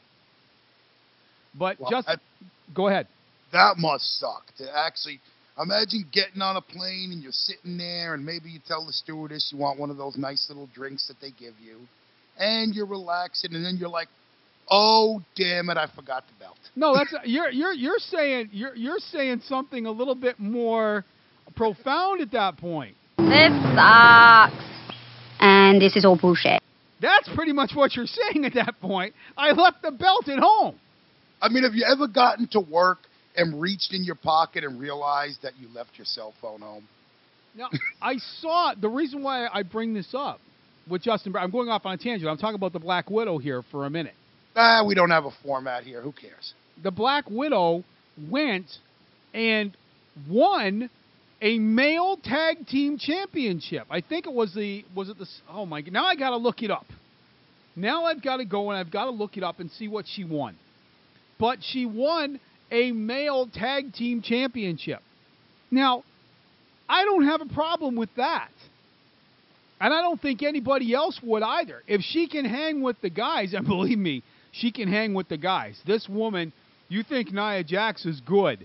But well, just I, go ahead. That must suck to actually imagine getting on a plane and you're sitting there and maybe you tell the stewardess you want one of those nice little drinks that they give you, and you're relaxing, and then you're like, oh damn it, I forgot the belt. No, that's you're you're you're saying you're you're saying something a little bit more profound at that point. This sucks. And this is all bullshit. That's pretty much what you're saying at that point. I left the belt at home. I mean, have you ever gotten to work and reached in your pocket and realized that you left your cell phone home? Now, I saw, the reason why I bring this up with Justin, I'm going off on a tangent. I'm talking about the Black Widow here for a minute. Ah, we don't have a format here. Who cares? The Black Widow went and won a male tag team championship. I think it was the, was it the, oh my, now I got to look it up. Now I've got to go and I've got to look it up and see what she won. But she won a male tag team championship. Now, I don't have a problem with that. And I don't think anybody else would either. If she can hang with the guys, and believe me, she can hang with the guys. This woman, you think Nia Jax is good.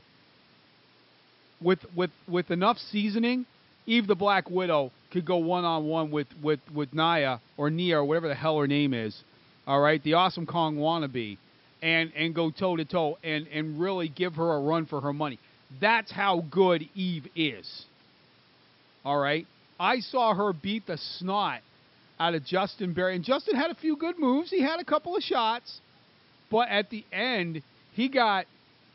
With with with enough seasoning, Eve the Black Widow could go one-on-one with, with, with Nia or Nia or whatever the hell her name is. All right, the Awesome Kong wannabe. And, and go toe-to-toe and, and really give her a run for her money. That's how good Eve is. All right? I saw her beat the snot out of Justin Berry. And Justin had a few good moves. He had a couple of shots. But at the end, he got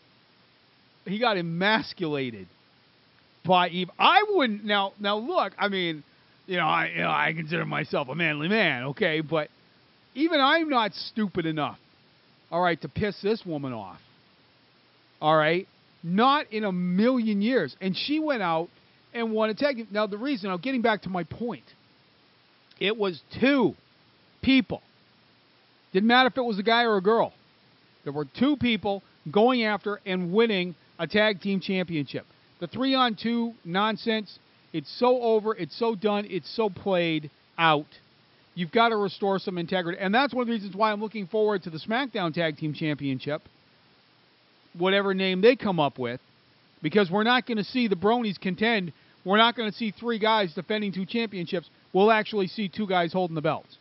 he got emasculated by Eve. I wouldn't... Now, now look, I mean, you know, I, you know, I consider myself a manly man, okay? But even I'm not stupid enough, all right, to piss this woman off. All right? Not in a million years. And she went out and won a tag team. Now, the reason, now getting back to my point, it was two people. Didn't matter if it was a guy or a girl. There were two people going after and winning a tag team championship. The three-on-two nonsense, it's so over, it's so done, it's so played out. You've got to restore some integrity. And that's one of the reasons why I'm looking forward to the SmackDown Tag Team Championship, whatever name they come up with, because we're not going to see the Bronies contend. We're not going to see three guys defending two championships. We'll actually see two guys holding the belts.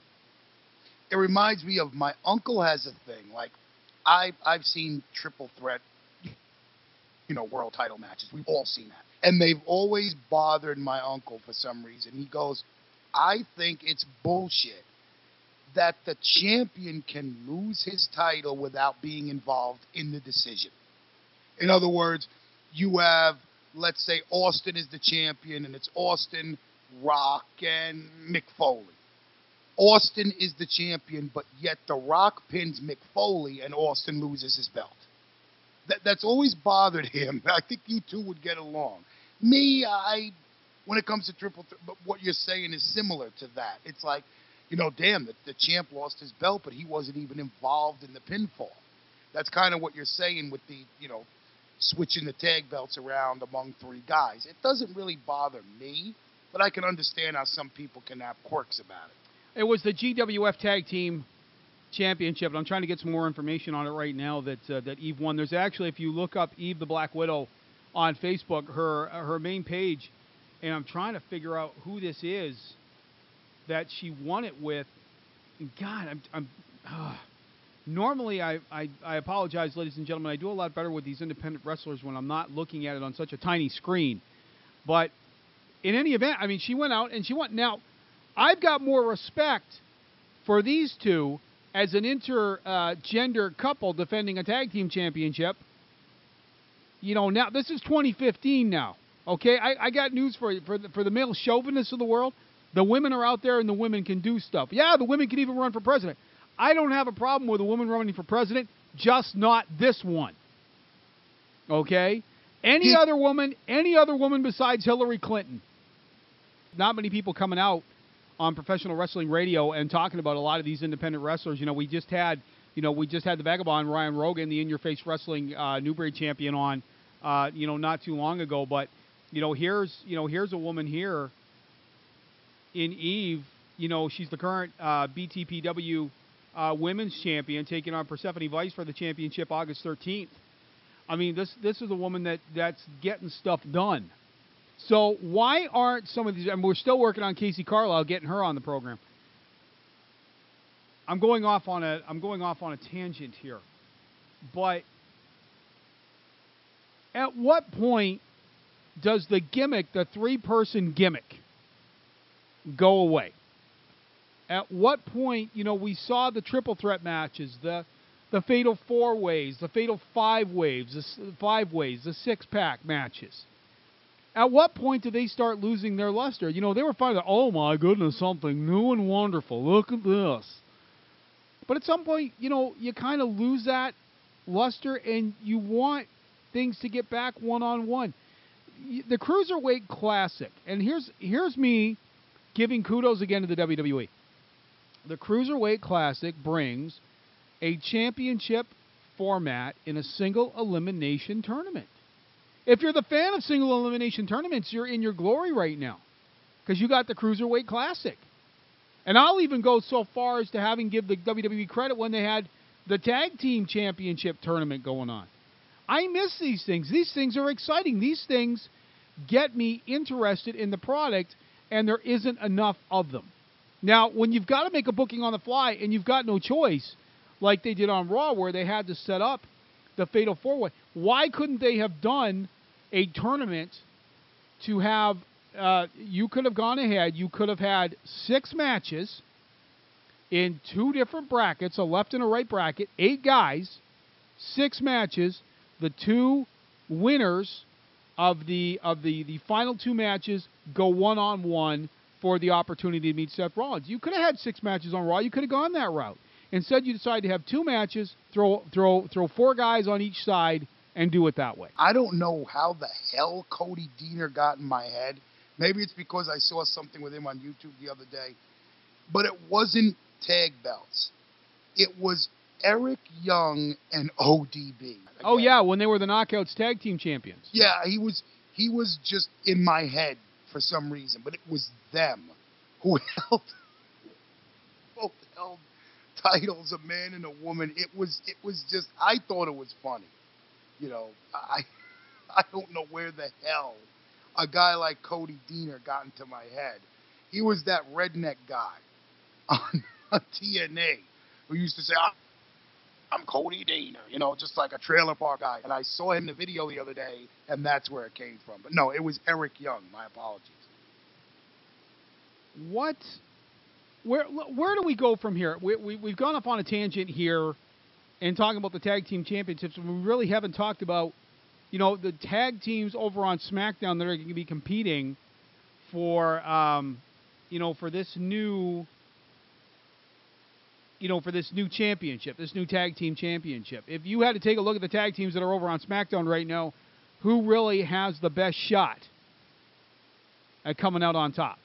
It reminds me of my uncle has a thing. Like, I, I've seen triple threat, you know, world title matches. We've all seen that. And they've always bothered my uncle for some reason. He goes, I think it's bullshit that the champion can lose his title without being involved in the decision. In other words, you have, let's say, Austin is the champion, and it's Austin, Rock, and Mick Foley. Austin is the champion, but yet The Rock pins Mick Foley, and Austin loses his belt. That, that's always bothered him. I think you two would get along. Me, I... When it comes to triple threat, but what you're saying is similar to that. It's like, you know, damn, the, the champ lost his belt, but he wasn't even involved in the pinfall. That's kind of what you're saying with the, you know, switching the tag belts around among three guys. It doesn't really bother me, but I can understand how some people can have quirks about it. It was the G W F Tag Team Championship, and I'm trying to get some more information on it right now that uh, that Eve won. There's actually, if you look up Eve the Black Widow on Facebook, her her main page, and I'm trying to figure out who this is that she won it with. God, I'm, I'm uh, normally I, I I apologize, ladies and gentlemen. I do a lot better with these independent wrestlers when I'm not looking at it on such a tiny screen. But in any event, I mean, she went out and she won. Now, I've got more respect for these two as an intergender uh, couple defending a tag team championship. You know, now this is twenty fifteen now. Okay, I, I got news for you. For the, for the male chauvinists of the world, the women are out there and the women can do stuff. Yeah, the women can even run for president. I don't have a problem with a woman running for president, just not this one. Okay? Any Yeah. other woman, any other woman besides Hillary Clinton. Not many people coming out on professional wrestling radio and talking about a lot of these independent wrestlers. You know, we just had, you know, we just had the vagabond Ryan Rogan, the In Your Face Wrestling uh, Newbury champion, on, uh, you know, not too long ago. But, you know, here's, you know, here's a woman here in Eve. You know, she's the current uh, B T P W uh, Women's Champion, taking on Persephone Vice for the championship August thirteenth. I mean, this this is a woman that, that's getting stuff done. So why aren't some of these, and we're still working on Casey Carlisle, getting her on the program. I'm going off on a I'm going off on a tangent here. But at what point does the gimmick, the three-person gimmick, go away? At what point, you know, we saw the triple threat matches, the the fatal four ways, the fatal five ways, the s- five ways, the six-pack matches. At what point do they start losing their luster? You know, they were finding, oh my goodness, something new and wonderful. Look at this. But at some point, you know, you kind of lose that luster and you want things to get back one-on-one. Y- The Cruiserweight Classic, and here's here's me giving kudos again to the W W E. The Cruiserweight Classic brings a championship format in a single elimination tournament. If you're the fan of single elimination tournaments, you're in your glory right now because you got the Cruiserweight Classic. And I'll even go so far as to having give the W W E credit when they had the Tag Team Championship tournament going on. I miss these things. These things are exciting. These things get me interested in the product, and there isn't enough of them. Now, when you've got to make a booking on the fly and you've got no choice, like they did on Raw where they had to set up the Fatal four-Way, why couldn't they have done a tournament to have, uh, you could have gone ahead, you could have had six matches in two different brackets, a left and a right bracket, eight guys, six matches, the two winners of the of the, the final two matches go one-on-one for the opportunity to meet Seth Rollins. You could have had six matches on Raw. You could have gone that route. Instead, you decided to have two matches, throw throw throw four guys on each side, and do it that way. I don't know how the hell Cody Deaner got in my head. Maybe it's because I saw something with him on YouTube the other day. But it wasn't tag belts. It was Eric Young and O D B. Oh, yeah, when they were the Knockouts Tag Team Champions. Yeah, he was he was just in my head for some reason. But it was them who held both held titles, a man and a woman. It was it was just, I thought it was funny. You know, I I don't know where the hell a guy like Cody Deaner got into my head. He was that redneck guy on, on T N A who used to say, I'm Cody Deaner, you know, just like a trailer park guy. And I saw him in the video the other day, and that's where it came from. But no, it was Eric Young. My apologies. What? Where where do we go from here? We, we, we've gone up on a tangent here and talking about the tag team championships, and we really haven't talked about, you know, the tag teams over on SmackDown that are going to be competing for, um, you know, for this new, you know, for this new championship, this new tag team championship. If you had to take a look at the tag teams that are over on SmackDown right now, who really has the best shot at coming out on top?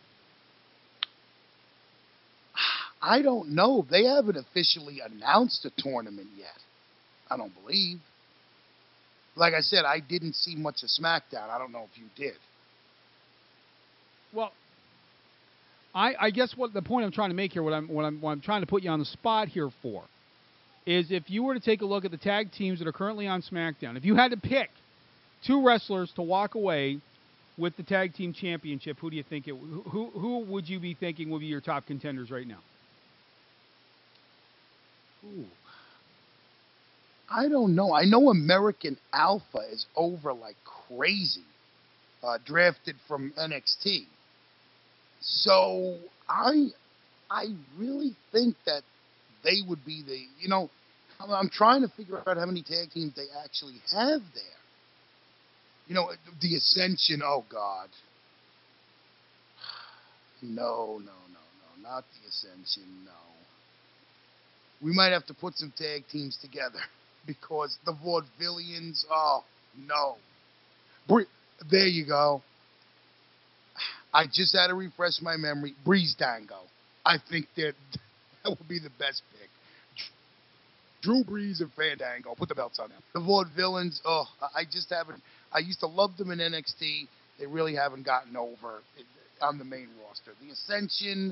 I don't know. They haven't officially announced a tournament yet. I don't believe. like I said, I didn't see much of SmackDown. I don't know if you did. Well, I, I guess what the point I'm trying to make here, what I'm, what I'm, what I'm trying to put you on the spot here for, is if you were to take a look at the tag teams that are currently on SmackDown, if you had to pick two wrestlers to walk away with the tag team championship, who do you think it? Who who would you be thinking would be your top contenders right now? Ooh. I don't know. I know American Alpha is over like crazy, uh, drafted from N X T. So I, I really think that they would be the, you know, I'm, I'm trying to figure out how many tag teams they actually have there. You know, the Ascension, oh God. No, no, no, no, not the Ascension, no. We might have to put some tag teams together because the Vaudevillians, oh, no. Bre- there you go. I just had to refresh my memory. Breeze Dango. I think that that would be the best pick. Drew Brees and Fandango. Put the belts on them. The Vaudevillains, oh, I just haven't. I used to love them in N X T. They really haven't gotten over on the main roster. The Ascension,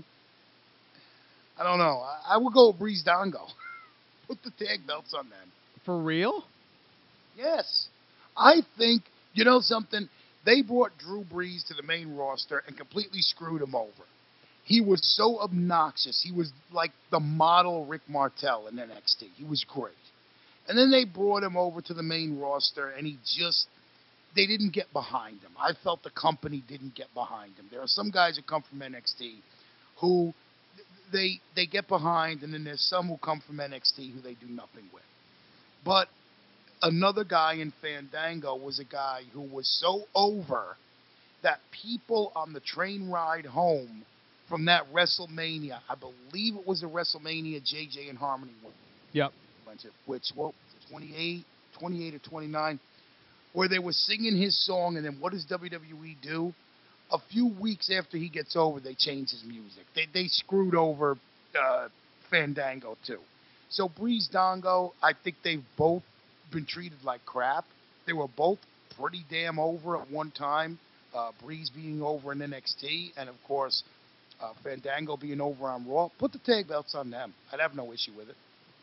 I don't know. I, I would go with Breeze Dango. Put the tag belts on them. For real? Yes. I think, you know something? They brought Drew Brees to the main roster and completely screwed him over. He was so obnoxious. He was like the model Rick Martel in N X T. He was great. And then they brought him over to the main roster, and he just, they didn't get behind him. I felt the company didn't get behind him. There are some guys who come from N X T who they they get behind, and then there's some who come from N X T who they do nothing with. But another guy in Fandango was a guy who was so over that people on the train ride home from that WrestleMania, I believe it was a WrestleMania J J and Harmony won. Yep. Which, what, twenty-eight, twenty-eight or twenty-nine, where they were singing his song, and then what does W W E do? A few weeks after he gets over, they change his music. They they screwed over uh, Fandango, too. So Breeze Dango, I think they've both been treated like crap. They were both pretty damn over at one time. Uh, Breeze being over in N X T, and of course, uh, Fandango being over on Raw. Put the tag belts on them. I'd have no issue with it.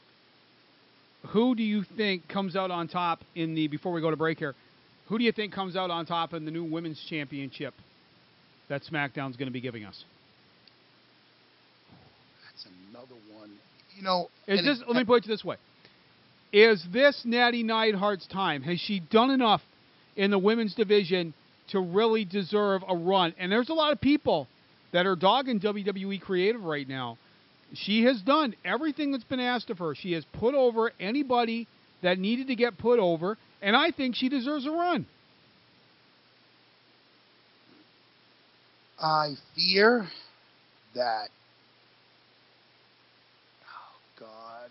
Who do you think comes out on top in the, before we go to break here, who do you think comes out on top in the new women's championship that SmackDown's going to be giving us? That's another one. You know, is this, it, let me put it this way. Is this Natty Neidhart's time? Has she done enough in the women's division to really deserve a run? And there's a lot of people that are dogging W W E Creative right now. She has done everything that's been asked of her. She has put over anybody that needed to get put over, and I think she deserves a run. I fear that, oh, God.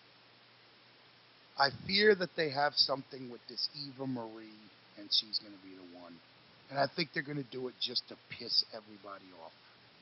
I fear that they have something with this Eva Marie, and she's going to be the one. And I think they're going to do it just to piss everybody off.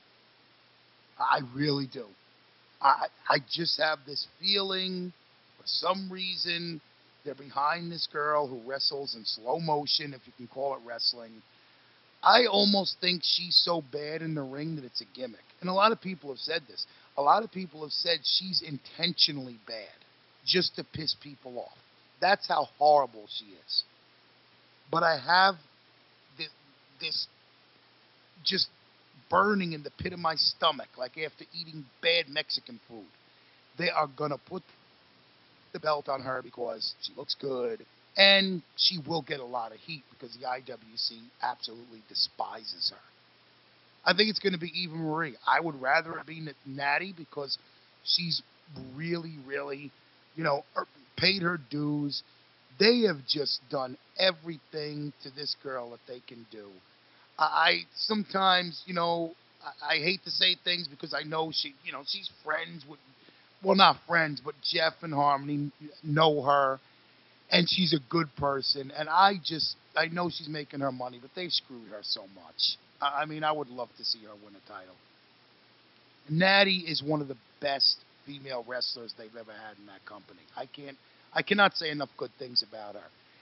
I really do. I I just have this feeling, for some reason, they're behind this girl who wrestles in slow motion, if you can call it wrestling. I almost think she's so bad in the ring that it's a gimmick. And a lot of people have said this. A lot of people have said she's intentionally bad, just to piss people off. That's how horrible she is. But I have this, this just burning in the pit of my stomach, like after eating bad Mexican food. They are going to put the belt on her because she looks good, and she will get a lot of heat because the I W C absolutely despises her. I think it's going to be Eva Marie. I would rather it be Natty because she's really, really, you know, paid her dues. They have just done everything to this girl that they can do. I sometimes, you know, I, I hate to say things because I know she, you know, she's friends with, well, not friends, but Jeff and Harmony know her, and she's a good person. And I just, I know she's making her money, but they've screwed her so much. I, I mean, I would love to see her win a title. Natty is one of the best female wrestlers they've ever had in that company. I can't, I cannot say enough good things about her.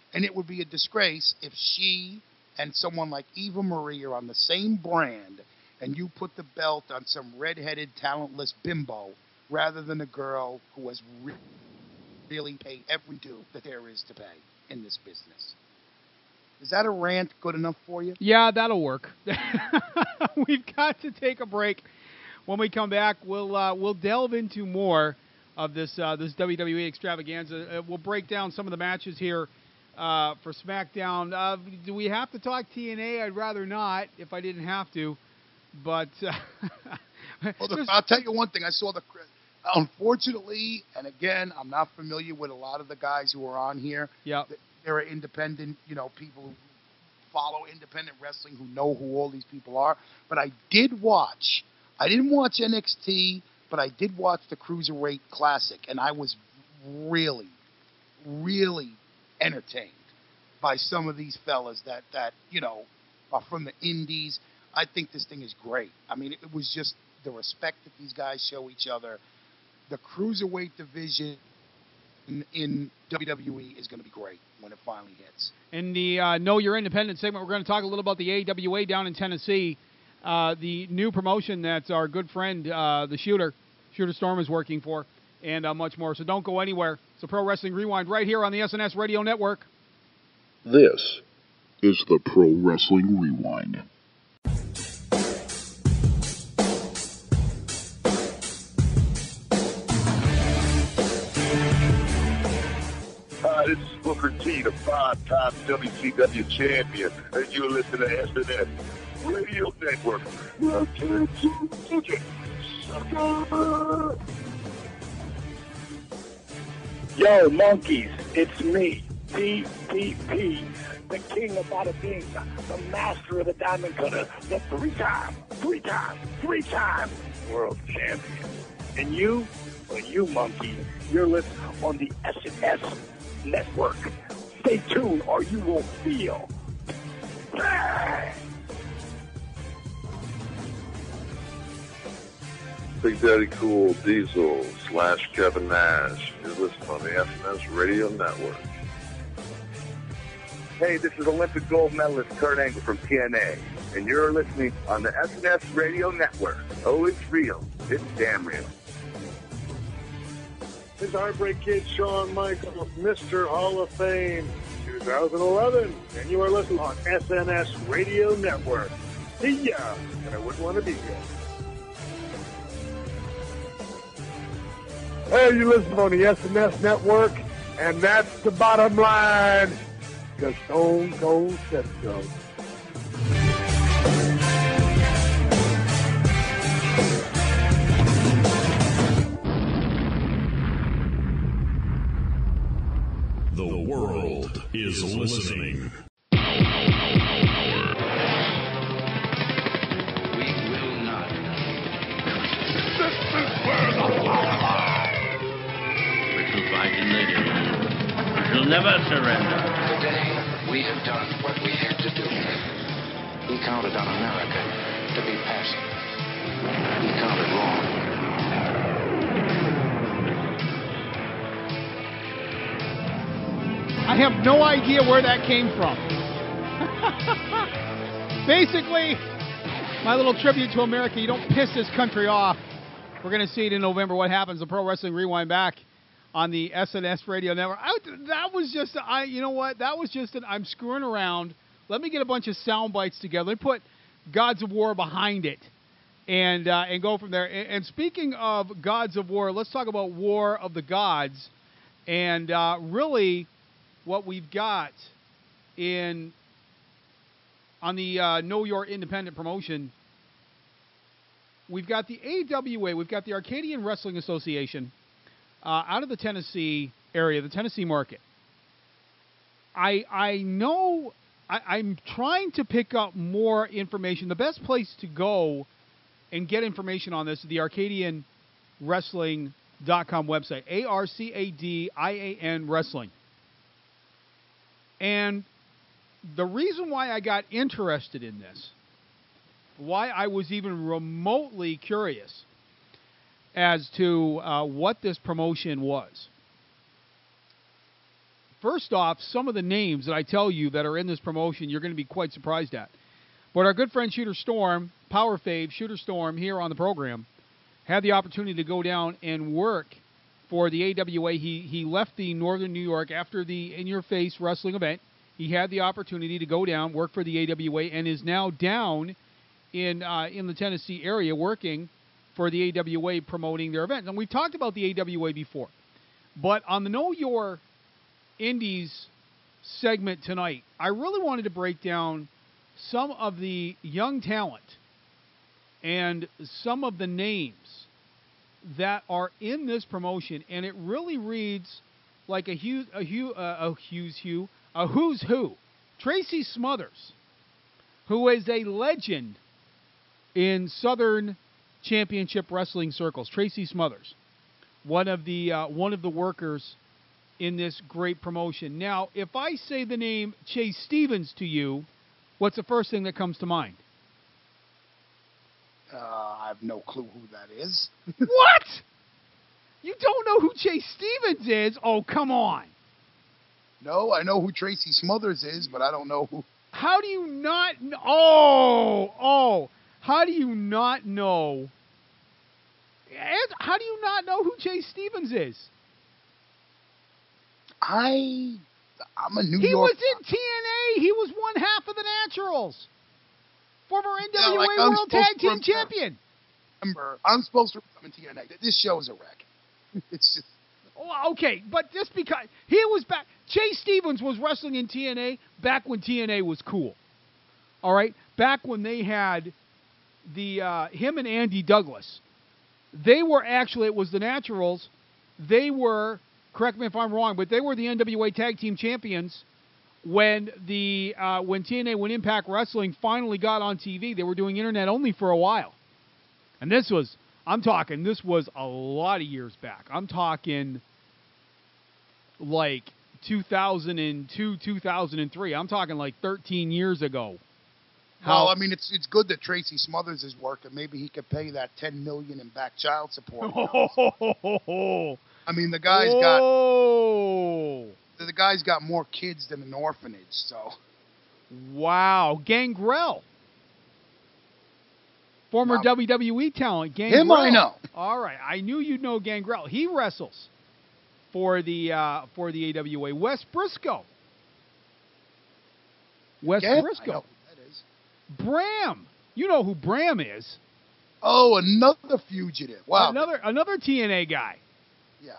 And it would be a disgrace if she and someone like Eva Marie are on the same brand and you put the belt on some redheaded, talentless bimbo rather than a girl who has re- really paid every due that there is to pay in this business. Is that a rant good enough for you? Yeah, that'll work. We've got to take a break. When we come back, we'll uh, we'll delve into more of this uh, this W W E extravaganza. Uh, we'll break down some of the matches here uh, for SmackDown. Uh, do we have to talk T N A? I'd rather not if I didn't have to. But uh, well, the, I'll tell you one thing. I saw the unfortunately, and again, I'm not familiar with a lot of the guys who are on here. Yeah, there are independent, you know, people who follow independent wrestling who know who all these people are. But I did watch. I didn't watch N X T, but I did watch the Cruiserweight Classic, and I was really, really entertained by some of these fellas that, that you know, are from the indies. I think this thing is great. I mean, it was just the respect that these guys show each other. The Cruiserweight division in, in W W E is going to be great when it finally hits. In the uh, Know Your Independent segment, we're going to talk a little about the A W A down in Tennessee. Uh, the new promotion that our good friend, uh, the Shooter, Shooter Storm is working for, and uh, much more. So don't go anywhere. It's a Pro Wrestling Rewind right here on the S N S Radio Network. This is the Pro Wrestling Rewind. Hi, this is Booker T, the five-time W C W champion, and you're listening to S N S Radio Network. Yo, monkeys, it's me, D D P, the king of bada bing, the master of the diamond cutter, the three-time, three-time, three-time world champion. And you, well, you monkey, you're listening on the S N S Network. Stay tuned or you will feel bad. Big Daddy Cool Diesel slash Kevin Nash. You're listening on the S N S Radio Network. Hey, this is Olympic gold medalist Kurt Angle from T N A, and you're listening on the S N S Radio Network. Oh, it's real. It's damn real. This is Heartbreak Kid Shawn Michaels, Mister Hall of Fame, twenty eleven, and you are listening on S N S Radio Network. See ya, and I wouldn't want to be here. Hey, you listen on the S N S Network, and that's the bottom line, because Stone Cold said so. The world is listening. We will not. This is where the power lies. We shall fight in the hills. We shall never surrender. Today, we have done what we had to do. We counted on America to be passive. We counted wrong. I have no idea where that came from. Basically, my little tribute to America. You don't piss this country off. We're going to see it in November. What happens? The Pro Wrestling Rewind back on the S N S Radio Network. I, that was just, I. You know what? That was just an, I'm screwing around. Let me get a bunch of sound bites together. Let me put Gods of War behind it and uh, and go from there. And, and speaking of Gods of War, let's talk about War of the Gods. And uh, really, what we've got in on the uh, Know Your Independent promotion, we've got the A W A, we've got the Arcadian Wrestling Association uh, out of the Tennessee area, the Tennessee market. I I know I, I'm trying to pick up more information. The best place to go and get information on this is the Arcadian Wrestling dot com website, A R C A D I A N Wrestling. And the reason why I got interested in this, why I was even remotely curious as to uh, what this promotion was, first off, some of the names that I tell you that are in this promotion, you're going to be quite surprised at. But our good friend Shooter Storm, Power Fave, Shooter Storm, here on the program, had the opportunity to go down and work for the A W A. He he left the Northern New York after the In Your Face wrestling event. He had the opportunity to go down, work for the A W A, and is now down in uh, in the Tennessee area working for the A W A, promoting their event. And we've talked about the A W A before. But on the Know Your Indies segment tonight, I really wanted to break down some of the young talent and some of the names that are in this promotion, and it really reads like a Hugh, a Hugh, uh, a Hughes Hugh, a who's who. Tracy Smothers, who is a legend in Southern Championship Wrestling circles. Tracy Smothers, one of the uh, one of the workers in this great promotion. Now, if I say the name Chase Stevens to you, what's the first thing that comes to mind? Uh, I have no clue who that is. What? You don't know who Chase Stevens is? Oh, come on. No, I know who Tracy Smothers is, but I don't know who. How do you not know? Oh, oh. How do you not know? How do you not know who Chase Stevens is? I, I'm a New he York. He was in T N A. He was one half of the Naturals. Former N W A yeah, like World Tag Team Champion. Remember, I'm supposed to remember T N A. This show is a wreck. It's just. Oh, okay, but just because he was back, Chase Stevens was wrestling in T N A back when T N A was cool. All right, back when they had the uh, him and Andy Douglas. They were actually, it was the Naturals. They were, correct me if I'm wrong, but they were the N W A Tag Team Champions when the uh, when T N A, when Impact Wrestling finally got on T V. They were doing internet only for a while, and this was, I'm talking, this was a lot of years back. I'm talking like two thousand two, two thousand three. I'm talking like thirteen years ago. How? Well, I mean, it's it's good that Tracy Smothers is working. Maybe he could pay that ten million in back child support. Oh, I mean, the guy's oh. got the guy's got more kids than an orphanage. So, wow, Gangrel, former wow. W W E talent, Gangrel. Him I know. All right, I knew you'd know Gangrel. He wrestles for the uh, for the A W A. Wes Briscoe. Wes yeah, Briscoe. Bram. You know who Bram is. Oh, another fugitive. Wow. Another another T N A guy. Yeah.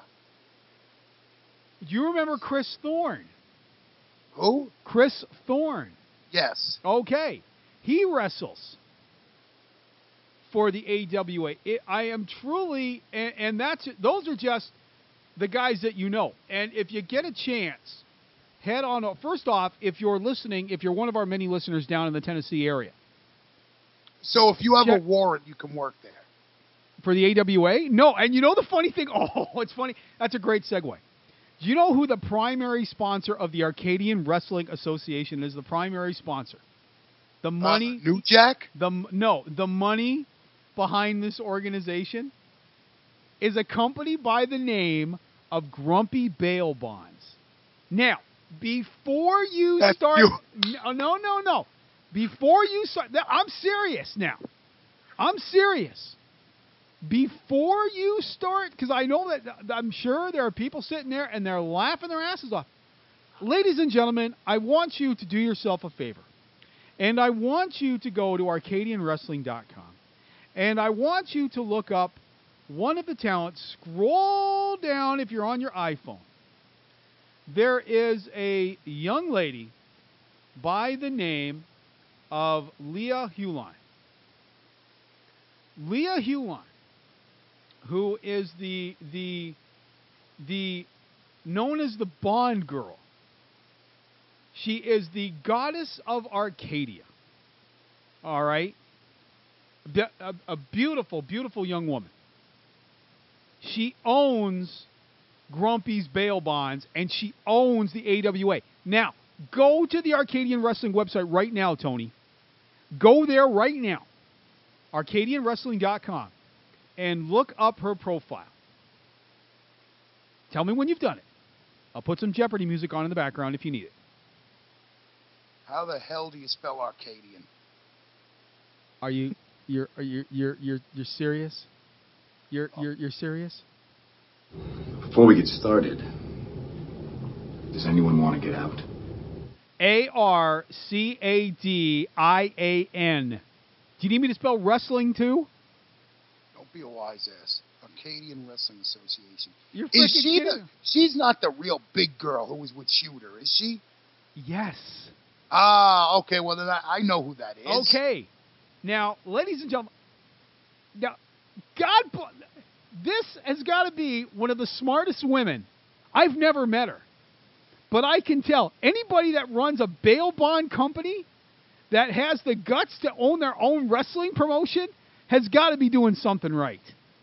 Do you remember Chris Thorne? Who? Chris Thorne. Yes. Okay. He wrestles for the A W A. It, I am truly, and, and that's those are just the guys that you know. And if you get a chance, head on. First off, if you're listening, if you're one of our many listeners down in the Tennessee area. So if you have check, a warrant, you can work there. For the A W A? No, and you know the funny thing? Oh, it's funny. That's a great segue. Do you know who the primary sponsor of the Arcadian Wrestling Association is? The primary sponsor. The money. Uh, New Jack? The No, the money behind this organization is a company by the name of Grumpy Bail Bonds. Now, before you That's start, you. no, no, no, no. Before you start, I'm serious now. I'm serious. Before you start, because I know that I'm sure there are people sitting there and they're laughing their asses off. Ladies and gentlemen, I want you to do yourself a favor. And I want you to go to Arcadian Wrestling dot com. And I want you to look up one of the talents. Scroll down if you're on your iPhone. There is a young lady by the name of Leah Hewline. Leah Hewline, who is the the the known as the Bond Girl. She is the goddess of Arcadia. All right, a, a beautiful, beautiful young woman. She owns Grumpy's Bail Bonds, and she owns the A W A. Now, go to the Arcadian Wrestling website right now, Tony. Go there right now, Arcadian Wrestling dot com, and look up her profile. Tell me when you've done it. I'll put some Jeopardy music on in the background if you need it. How the hell do you spell Arcadian? Are you you're are you you're you're you're serious? You're you're you're serious? Before we get started, does anyone want to get out? A R C A D I A N. Do you need me to spell wrestling too? Don't be a wise ass. Arcadian Wrestling Association. You're is freaking she kidding. the, she's not the real big girl who was with Shooter, is she? Yes. Ah, okay. Well, then I, I know who that is. Okay. Now, ladies and gentlemen, now, God, bl- this has got to be one of the smartest women. I've never met her. But I can tell anybody that runs a bail bond company that has the guts to own their own wrestling promotion has got to be doing something right.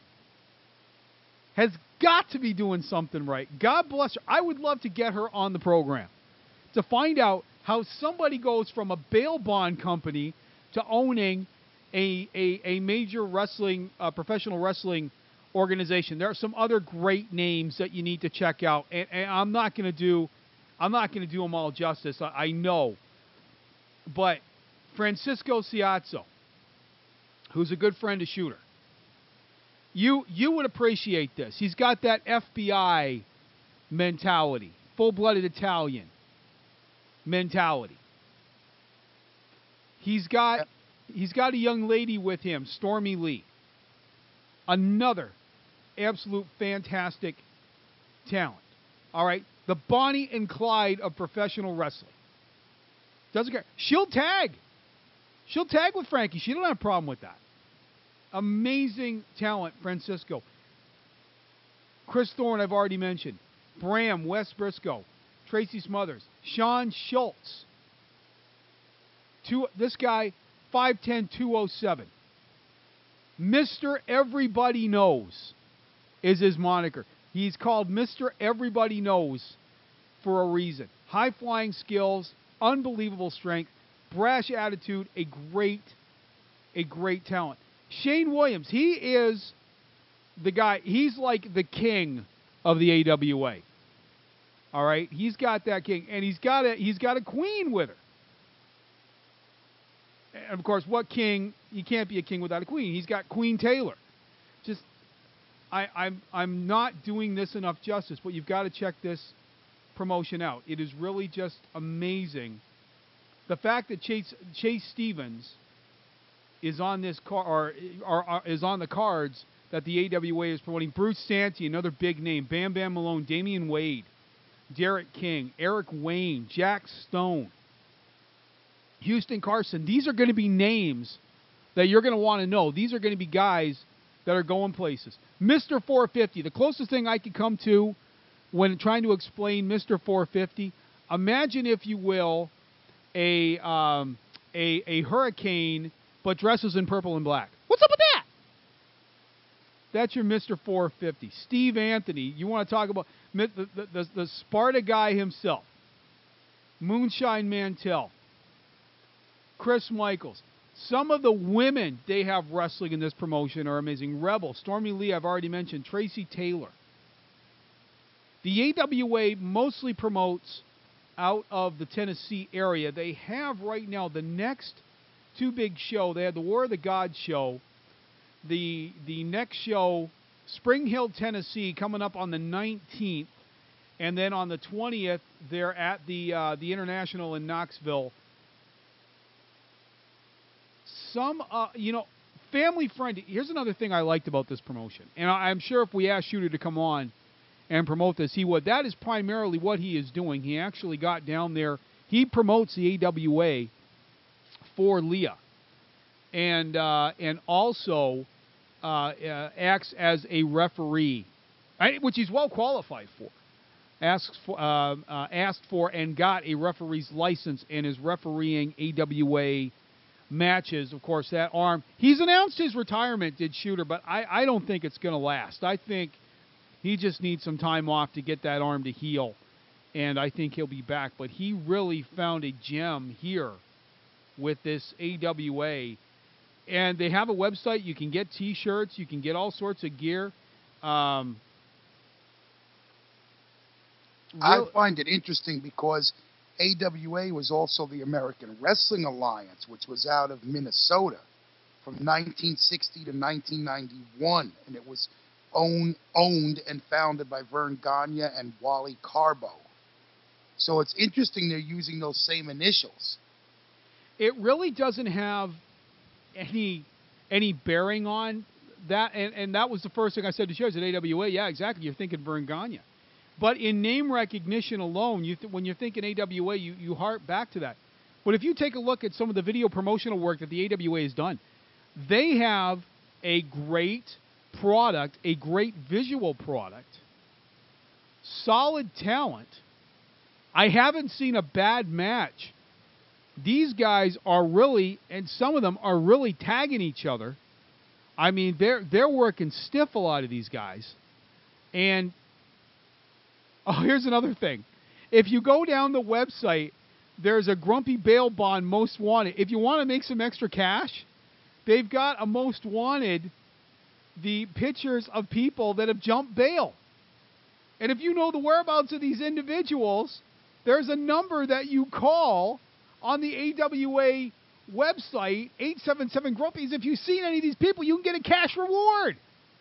Has got to be doing something right. God bless her. I would love to get her on the program to find out how somebody goes from a bail bond company to owning a a, a major wrestling, uh, professional wrestling organization. There are some other great names that you need to check out, and, and I'm not going to do, I'm not going to do them all justice. I, I know, but Francisco Ciazzo, who's a good friend of Shooter, you you would appreciate this. He's got that F B I mentality, full-blooded Italian mentality. He's got he's got a young lady with him, Stormy Lee. Another absolute fantastic talent. All right, the Bonnie and Clyde of professional wrestling. Doesn't care. She'll tag. She'll tag with Frankie. She don't have a problem with that. Amazing talent, Francisco. Chris Thorne, I've already mentioned. Bram, Wes Briscoe, Tracy Smothers, Sean Schultz. Two, this guy, five ten, two oh seven. Mister Everybody Knows is his moniker. He's called Mister Everybody Knows for a reason. High-flying skills, unbelievable strength, brash attitude, a great, a great talent. Shane Williams, he is the guy, he's like the king of the A W A. All right, he's got that king, and he's got a he's got a queen with her. And of course, what king? You can't be a king without a queen. He's got Queen Taylor. Just, I, I'm I'm not doing this enough justice, but you've got to check this promotion out. It is really just amazing. The fact that Chase Chase Stevens is on this car or, or, or is on the cards that the A W A is promoting. Bruce Santee, another big name. Bam Bam Malone, Damian Wade, Derek King, Eric Wayne, Jack Stone, Houston Carson. These are going to be names that you're going to want to know. These are going to be guys that are going places. Mister four fifty, the closest thing I could come to when trying to explain Mister four fifty, imagine, if you will, a um, a, a hurricane but dresses in purple and black. What's up with that? That's your Mister four fifty. Steve Anthony, you want to talk about the, the, the, the Sparta guy himself. Moonshine Mantell. Chris Michaels. Some of the women they have wrestling in this promotion are amazing. Rebel, Stormy Lee, I've already mentioned. Tracy Taylor. The A W A mostly promotes out of the Tennessee area. They have right now the next two big show. They had the War of the Gods show. The the next show, Spring Hill, Tennessee, coming up on the nineteenth. And then on the twentieth, they're at the uh, the International in Knoxville. Some, uh, you know, family friendly. Here's another thing I liked about this promotion. And I, I'm sure if we asked Shooter to come on and promote this, he would. That is primarily what he is doing. He actually got down there. He promotes the A W A for Leah. And, uh, and also uh, uh, acts as a referee, right, which he's well qualified for. Asks for, uh, uh, asked for and got a referee's license and is refereeing A W A matches. Of course, that arm, he's announced his retirement, did Shooter, but I, I don't think it's going to last. I think he just needs some time off to get that arm to heal, and I think he'll be back. But he really found a gem here with this A W A, and they have a website. You can get T-shirts. You can get all sorts of gear. Um, I find it interesting because A W A was also the American Wrestling Alliance, which was out of Minnesota from nineteen sixty to nineteen ninety-one, and it was owned, owned and founded by Vern Gagne and Wally Carbo. So it's interesting they're using those same initials. It really doesn't have any any bearing on that, and, and that was the first thing I said to shows at A W A. Yeah, exactly. You're thinking Vern Gagne. But in name recognition alone, you th- when you're thinking A W A, you, you harp back to that. But if you take a look at some of the video promotional work that the A W A has done, they have a great product, a great visual product, solid talent. I haven't seen a bad match. These guys are really, and some of them are really tagging each other. I mean, they're they're working stiff, a lot of these guys. And oh, here's another thing. If you go down the website, there's a Grumpy Bail Bond Most Wanted. If you want to make some extra cash, they've got a Most Wanted, the pictures of people that have jumped bail. And if you know the whereabouts of these individuals, there's a number that you call on the A W A website, eight seven seven Grumpies. If you've seen any of these people, you can get a cash reward.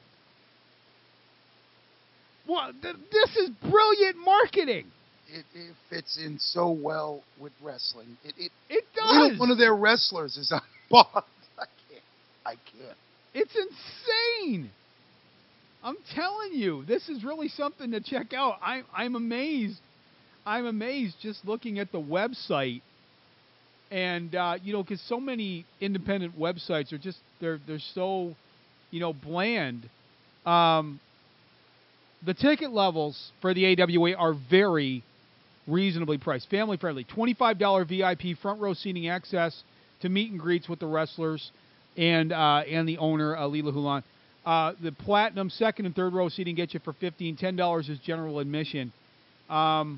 Well, th- this is brilliant marketing. It, it fits in so well with wrestling. It it, it does. One of their wrestlers is on Bond. I can't. I can't. It's insane. I'm telling you, this is really something to check out. I, I'm amazed. I'm amazed just looking at the website. And, uh, you know, because so many independent websites are just, they're they're so, you know, bland. Um, the ticket levels for the A W A are very reasonably priced. Family friendly. twenty-five dollars V I P front row seating access to meet and greets with the wrestlers and uh, and the owner, uh, Leela Hulan. Uh, the platinum second and third row seating get you for fifteen dollars. ten dollars is general admission. Um,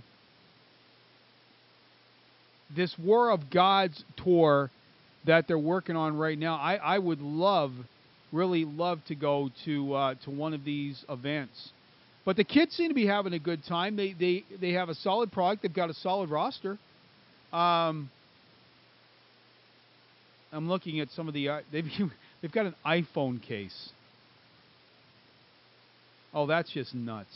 this War of Gods tour that they're working on right now, I, I would love, really love to go to uh, to one of these events. But the kids seem to be having a good time. They they, they have a solid product. They've got a solid roster. Um, I'm looking at some of the uh, they've they've got an iPhone case. Oh, that's just nuts.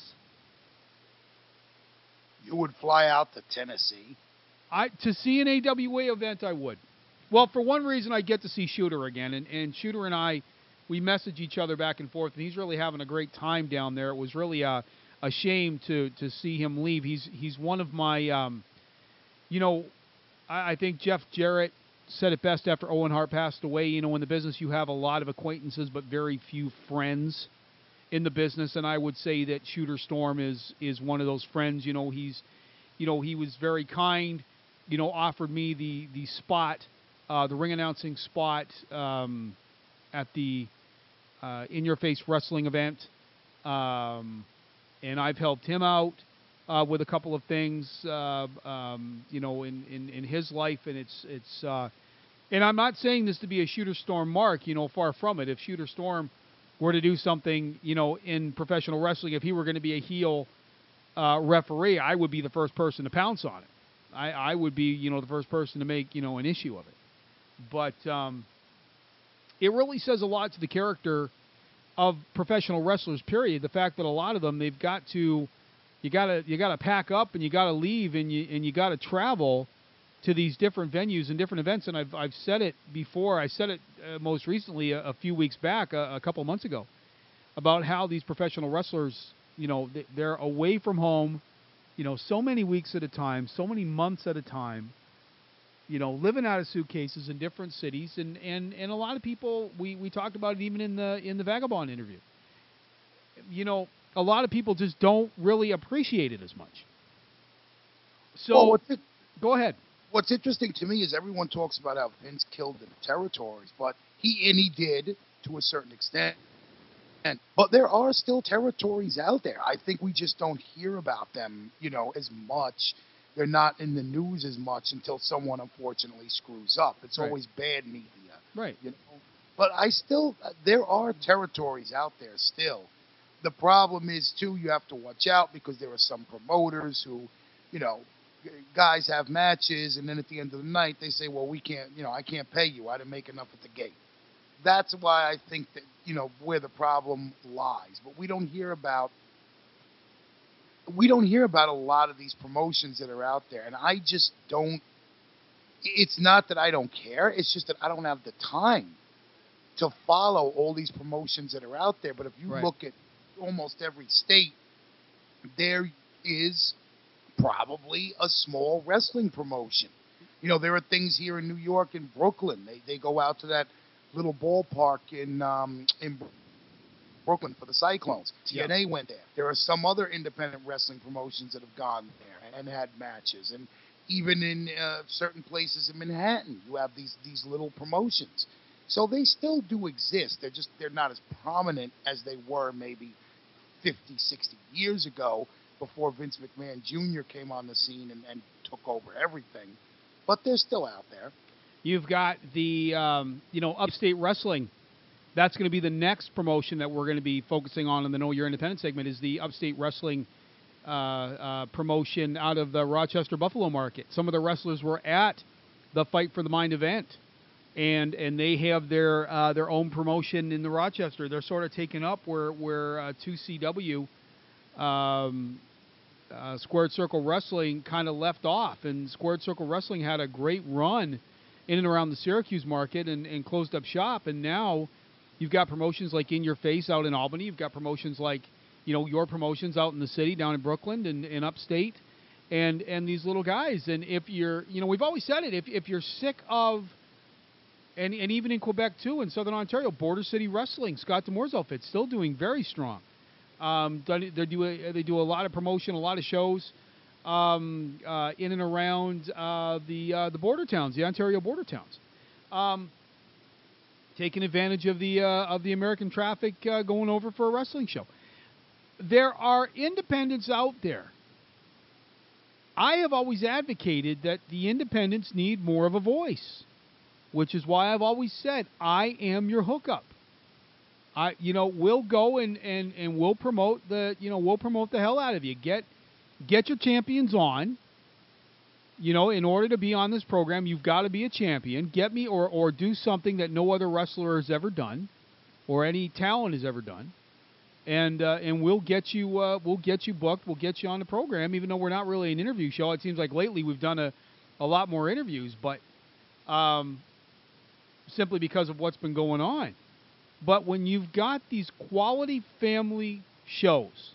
You would fly out to Tennessee. I to see an A W A event, I would. Well, for one reason, I get to see Shooter again, and, and Shooter and I, we message each other back and forth, and he's really having a great time down there. It was really a, a shame to, to see him leave. He's he's one of my, um, you know, I, I think Jeff Jarrett said it best after Owen Hart passed away. You know, in the business, you have a lot of acquaintances, but very few friends in the business, and I would say that Shooter Storm is is one of those friends. You know, he's, you know, he was very kind. You know, offered me the the spot, uh, the ring announcing spot um, at the uh, In Your Face Wrestling event, um, and I've helped him out uh, with a couple of things, uh, um, you know, in, in, in his life, and it's it's, uh, and I'm not saying this to be a Shooter Storm mark, you know, far from it. If Shooter Storm were to do something, you know, in professional wrestling, if he were going to be a heel uh, referee, I would be the first person to pounce on it. I, I would be, you know, the first person to make, you know, an issue of it. But um, it really says a lot to the character of professional wrestlers, period. The fact that a lot of them, they've got to, you gotta, you gotta pack up and you gotta leave and you and you gotta travel to these different venues and different events. And I've I've said it before. I said it uh, most recently a, a few weeks back, a, a couple of months ago, about how these professional wrestlers, you know, they, they're away from home. You know, so many weeks at a time, so many months at a time, you know, living out of suitcases in different cities. And, and, and a lot of people, we, we talked about it even in the in the Vagabond interview. You know, a lot of people just don't really appreciate it as much. So, well, what's it, go ahead. What's interesting to me is everyone talks about how Vince killed the territories, but he, and he did to a certain extent. And, but there are still territories out there. I think we just don't hear about them, you know, as much. They're not in the news as much until someone unfortunately screws up. It's Right. always bad media, Right. you know. But I still, there are territories out there still the problem is, too, you have to watch out because there are some promoters who, you know, guys have matches, and then at the end of the night, they say, well, we can't, you know, I can't pay you. I didn't make enough at the gate. That's why I think that, you know, where the problem lies. But we don't hear about, we don't hear about a lot of these promotions that are out there. And I just don't, it's not that I don't care. It's just that I don't have the time to follow all these promotions that are out there. But if you Right. look at almost every state, there is probably a small wrestling promotion. You know, there are things here in New York and Brooklyn. They they go out to that little ballpark in um, in Brooklyn for the Cyclones. T N A went there. There are some other independent wrestling promotions that have gone there and had matches. And even in uh, certain places in Manhattan, you have these these little promotions. So they still do exist. They're just they're not as prominent as they were maybe fifty, sixty years ago, before Vince McMahon Junior came on the scene and, and took over everything. But they're still out there. You've got the, um, you know, Upstate Wrestling. That's going to be the next promotion that we're going to be focusing on in the Know Your Independent segment is the Upstate Wrestling uh, uh, promotion out of the Rochester Buffalo market. Some of the wrestlers were at the Fight for the Mind event, and and they have their uh, their own promotion in the Rochester. They're sort of taking up where, where uh, two C W... Um, Uh, Squared Circle Wrestling kind of left off, and Squared Circle Wrestling had a great run in and around the Syracuse market and, and closed up shop, and now you've got promotions like In Your Face out in Albany. You've got promotions like, you know, your promotions out in the city, down in Brooklyn and, and upstate, and and these little guys. And if you're, you know, we've always said it, if, if you're sick of, and, and even in Quebec too, in Southern Ontario, Border City Wrestling, Scott D'Amour's outfit, still doing very strong. Um, they do a, they do a lot of promotion, a lot of shows um, uh, in and around uh, the uh, the border towns, the Ontario border towns, um, taking advantage of the uh, of the American traffic uh, going over for a wrestling show. There are independents out there. I have always advocated that the independents need more of a voice, which is why I've always said I am your hookup. I, you know, we'll go and, and, and we'll promote the, you know, we'll promote the hell out of you. Get, get your champions on. You know, in order to be on this program, you've got to be a champion. Get me, or, or do something that no other wrestler has ever done, or any talent has ever done, and uh, and we'll get you, uh, we'll get you booked. We'll get you on the program, even though we're not really an interview show. It seems like lately we've done a, a lot more interviews, but um, simply because of what's been going on. But when you've got these quality family shows,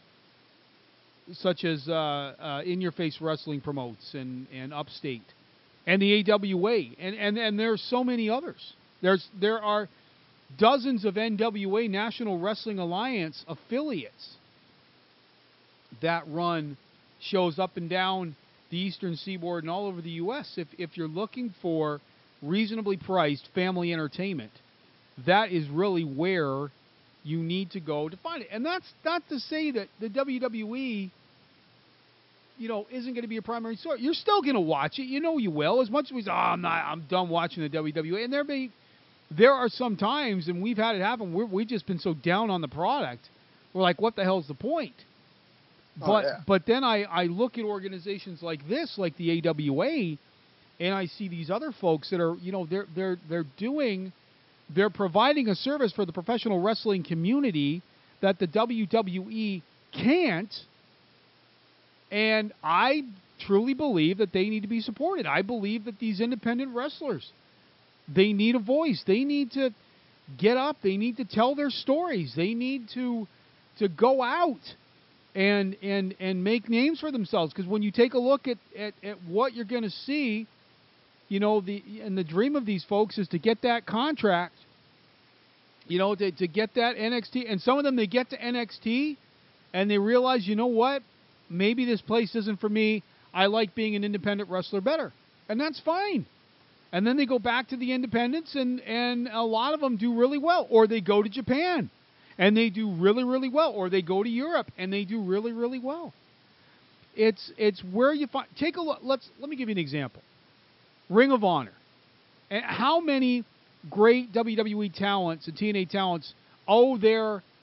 such as uh, uh, In Your Face Wrestling promotes and, and Upstate, and the A W A, and, and, and there's so many others. There's there are dozens of N W A, National Wrestling Alliance affiliates that run shows up and down the Eastern Seaboard and all over the U S. If if you're looking for reasonably priced family entertainment, that is really where you need to go to find it. And that's not to say that the W W E, you know, isn't going to be a primary source. You're still going to watch it. You know you will. As much as we say, oh, I'm not, I'm done watching the W W E. And there may, there are some times, and we've had it happen, we're, we've just been so down on the product, we're like, what the hell's the point? Oh, But yeah. but then I, I look at organizations like this, like the A W A, and I see these other folks that are, you know, they're they're they're doing, they're providing a service for the professional wrestling community that the W W E can't, and I truly believe that they need to be supported. I believe that these independent wrestlers, they need a voice. They need to get up. They need to tell their stories. They need to to go out and and and make names for themselves. Because when you take a look at, at, at what you're going to see, you know, the and the dream of these folks is to get that contract, you know, to, to get that N X T. And some of them, they get to N X T and they realize, you know what, maybe this place isn't for me. I like being an independent wrestler better. And that's fine. And then they go back to the independents, and, and a lot of them do really well. Or they go to Japan, and they do really, really well. Or they go to Europe, and they do really, really well. It's it's where you find. Take a look. Let's let me give you an example. Ring of Honor. And how many great W W E talents and T N A talents owe their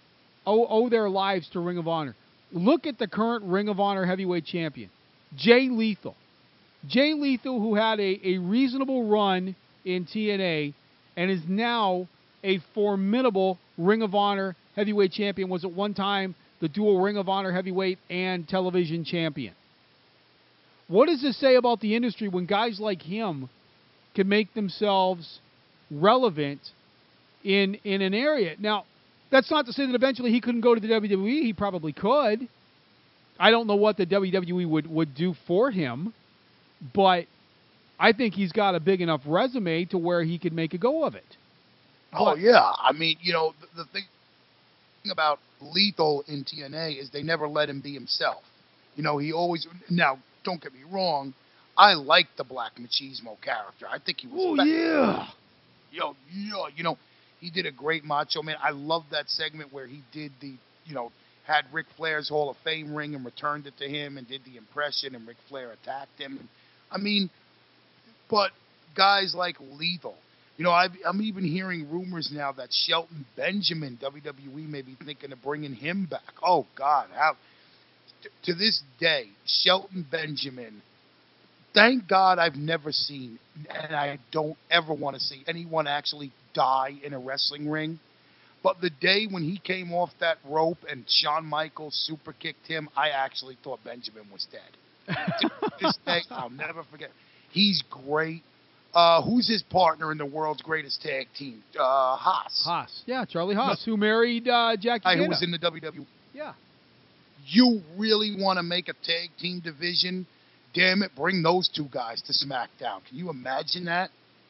owe, owe their lives to Ring of Honor. Look at the current Ring of Honor heavyweight champion, Jay Lethal. Jay Lethal, who had a, a reasonable run in T N A and is now a formidable Ring of Honor heavyweight champion, was at one time the dual Ring of Honor heavyweight and television champion. What does this say about the industry when guys like him can make themselves relevant in in an area? Now, that's not to say that eventually he couldn't go to the W W E. He probably could. I don't know what the W W E would, would do for him, but I think he's got a big enough resume to where he could make a go of it. Oh, But- yeah. I mean, you know, the, the thing about Lethal in T N A is they never let him be himself. You know, he always... Now, don't get me wrong. I like the Black Machismo character. I think he was... Oh, fa- yeah. Yo, yo, you know, he did a great Macho Man. I love that segment where he did the, you know, had Ric Flair's Hall of Fame ring and returned it to him and did the impression, and Ric Flair attacked him. I mean, but guys like Lethal, you know, I've, I'm even hearing rumors now that Shelton Benjamin, W W E may be thinking of bringing him back. Oh, God. How, t- to this day, Shelton Benjamin, thank God I've never seen, and I don't ever want to see anyone actually die in a wrestling ring. But the day when he came off that rope and Shawn Michaels super kicked him, I actually thought Benjamin was dead. To this day, I'll never forget. He's great. Uh, who's his partner in the world's greatest tag team? Uh, Haas. Haas. Yeah, Charlie Haas, who married uh, Jackie Guy who Gaeta. was in the W W E. Yeah. You really want to make a tag team division? Damn it, bring those two guys to SmackDown. Can you imagine that?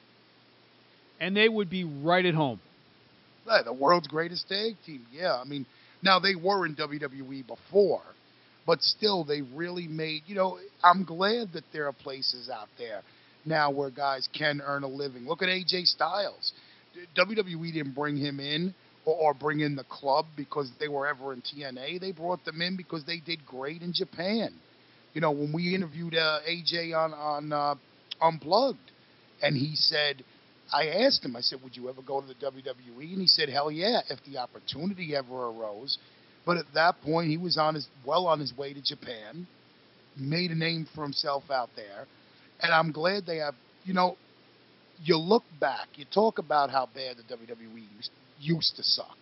And they would be right at home. Yeah, the world's greatest tag team. Yeah, I mean, now they were in W W E before, but still they really made, you know, I'm glad that there are places out there now where guys can earn a living. Look at A J Styles. W W E didn't bring him in or, or bring in the club because they were ever in T N A. They brought them in because they did great in Japan. You know, when we interviewed uh, A J on, on uh, Unplugged, and he said, I asked him, I said, would you ever go to the W W E? And he said, hell yeah, if the opportunity ever arose. But at that point, he was on his well on his way to Japan, made a name for himself out there. And I'm glad they have, you know, you look back, you talk about how bad the W W E used, used to suck.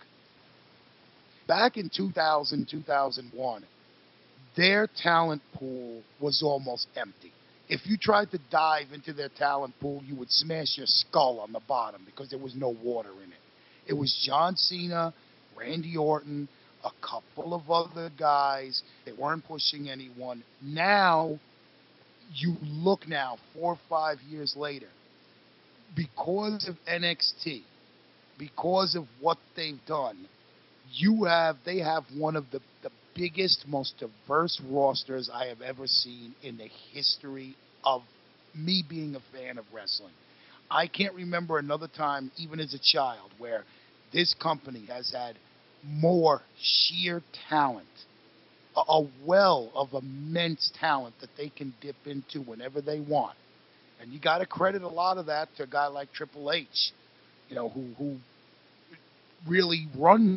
Back in two thousand, two thousand one, their talent pool was almost empty. If you tried to dive into their talent pool, you would smash your skull on the bottom because there was no water in it. It was John Cena, Randy Orton, a couple of other guys. They weren't pushing anyone. Now, you look now, four or five years later, because of N X T, because of what they've done, you have they have one of the, the biggest, most diverse rosters I have ever seen in the history of me being a fan of wrestling. I can't remember another time, even as a child, where this company has had more sheer talent, a, a well of immense talent that they can dip into whenever they want. And you got to credit a lot of that to a guy like Triple H, you know, who who really runs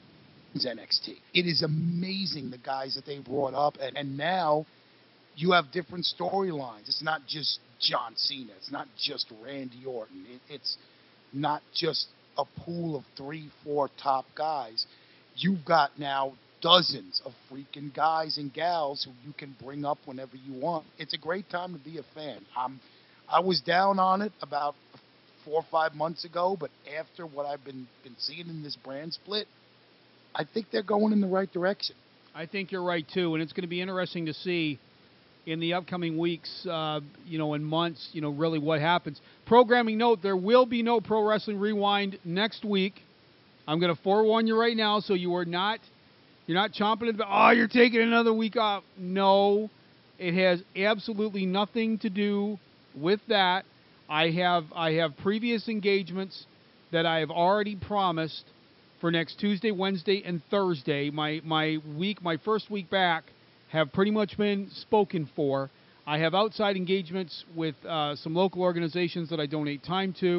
N X T. It is amazing the guys that they brought up, and, and now you have different storylines. It's not just John Cena. It's not just Randy Orton. It, it's not just a pool of three, four top guys. You've got now dozens of freaking guys and gals who you can bring up whenever you want. It's a great time to be a fan. I'm, I was down on it about four or five months ago, but after what I've been been seeing in this brand split, I think they're going in the right direction. I think you're right, too, and it's going to be interesting to see in the upcoming weeks, uh, you know, and months, you know, really what happens. Programming note, there will be no Pro Wrestling Rewind next week. I'm going to forewarn you right now so you are not, you're not chomping at the, oh, you're taking another week off. No, it has absolutely nothing to do with that. I have I have previous engagements that I have already promised for next Tuesday, Wednesday, and Thursday. My my week, my first week back, have pretty much been spoken for. I have outside engagements with uh, some local organizations that I donate time to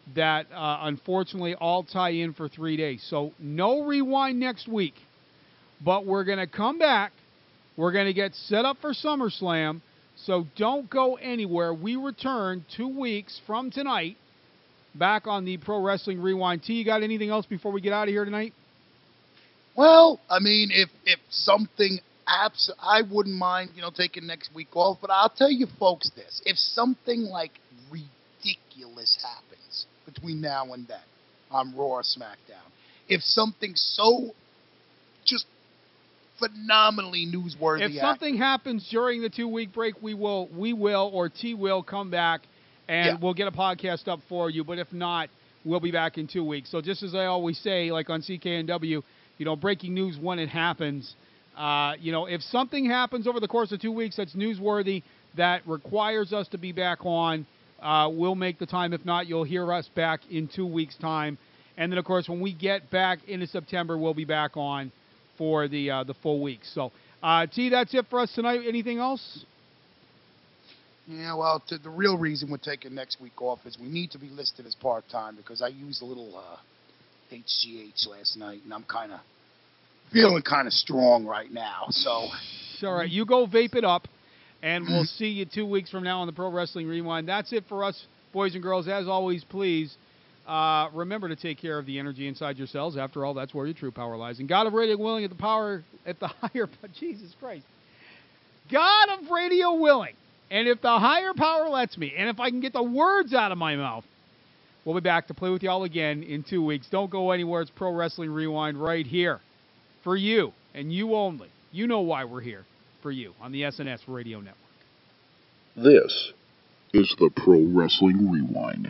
that uh, unfortunately all tie in for three days. So no rewind next week, but we're going to come back. We're going to get set up for SummerSlam, so don't go anywhere. We return two weeks from tonight back on the Pro Wrestling Rewind. T, you got anything else before we get out of here tonight? Well, I mean, if if something abs- I wouldn't mind, you know, taking next week off, but I'll tell you folks this. If something like ridiculous happens between now and then on Raw or SmackDown, if something so just phenomenally newsworthy If something happens, happens during the two-week break, we will, we will, or T will come back, and Yeah. we'll get a podcast up for you. But if not, we'll be back in two weeks. So just as I always say, like on C K N W, you know, breaking news when it happens. Uh, you know, if something happens over the course of two weeks that's newsworthy, that requires us to be back on, uh, we'll make the time. If not, you'll hear us back in two weeks' time. And then, of course, when we get back into September, we'll be back on for the uh, the full week. So, uh, T, that's it for us tonight. Anything else? Yeah, well, to, the real reason we're taking next week off is we need to be listed as part-time because I used a little uh, H G H last night, and I'm kind of feeling kind of strong right now. So, It's all right. You go vape it up, and we'll see you two weeks from now on the Pro Wrestling Rewind. That's it for us, boys and girls. As always, please uh, remember to take care of the energy inside yourselves. After all, that's where your true power lies. And God of Radio willing at the power at the higher. Jesus Christ, God of Radio willing, and if the higher power lets me, and if I can get the words out of my mouth, we'll be back to play with y'all again in two weeks. Don't go anywhere. It's Pro Wrestling Rewind right here for you and you only. You know why we're here, for you, on the S N S Radio Network. This is the Pro Wrestling Rewind.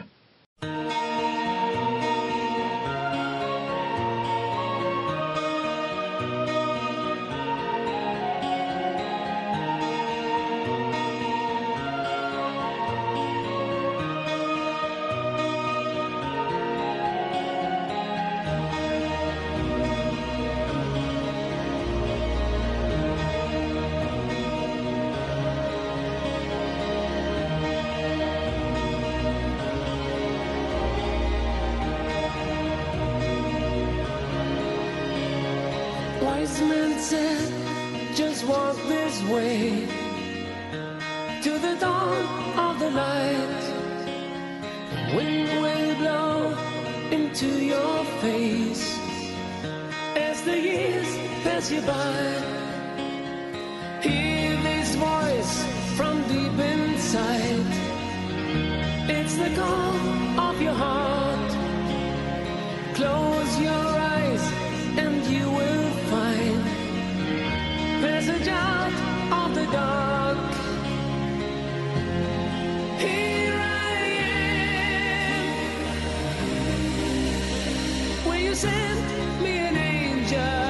Wise men said, just walk this way to the dawn of the light. Wind will blow into your face as the years pass you by. Hear this voice from deep inside. It's the call of your heart. Close your eyes and you will find passage out of the dark. Here I am. Will you send me an angel?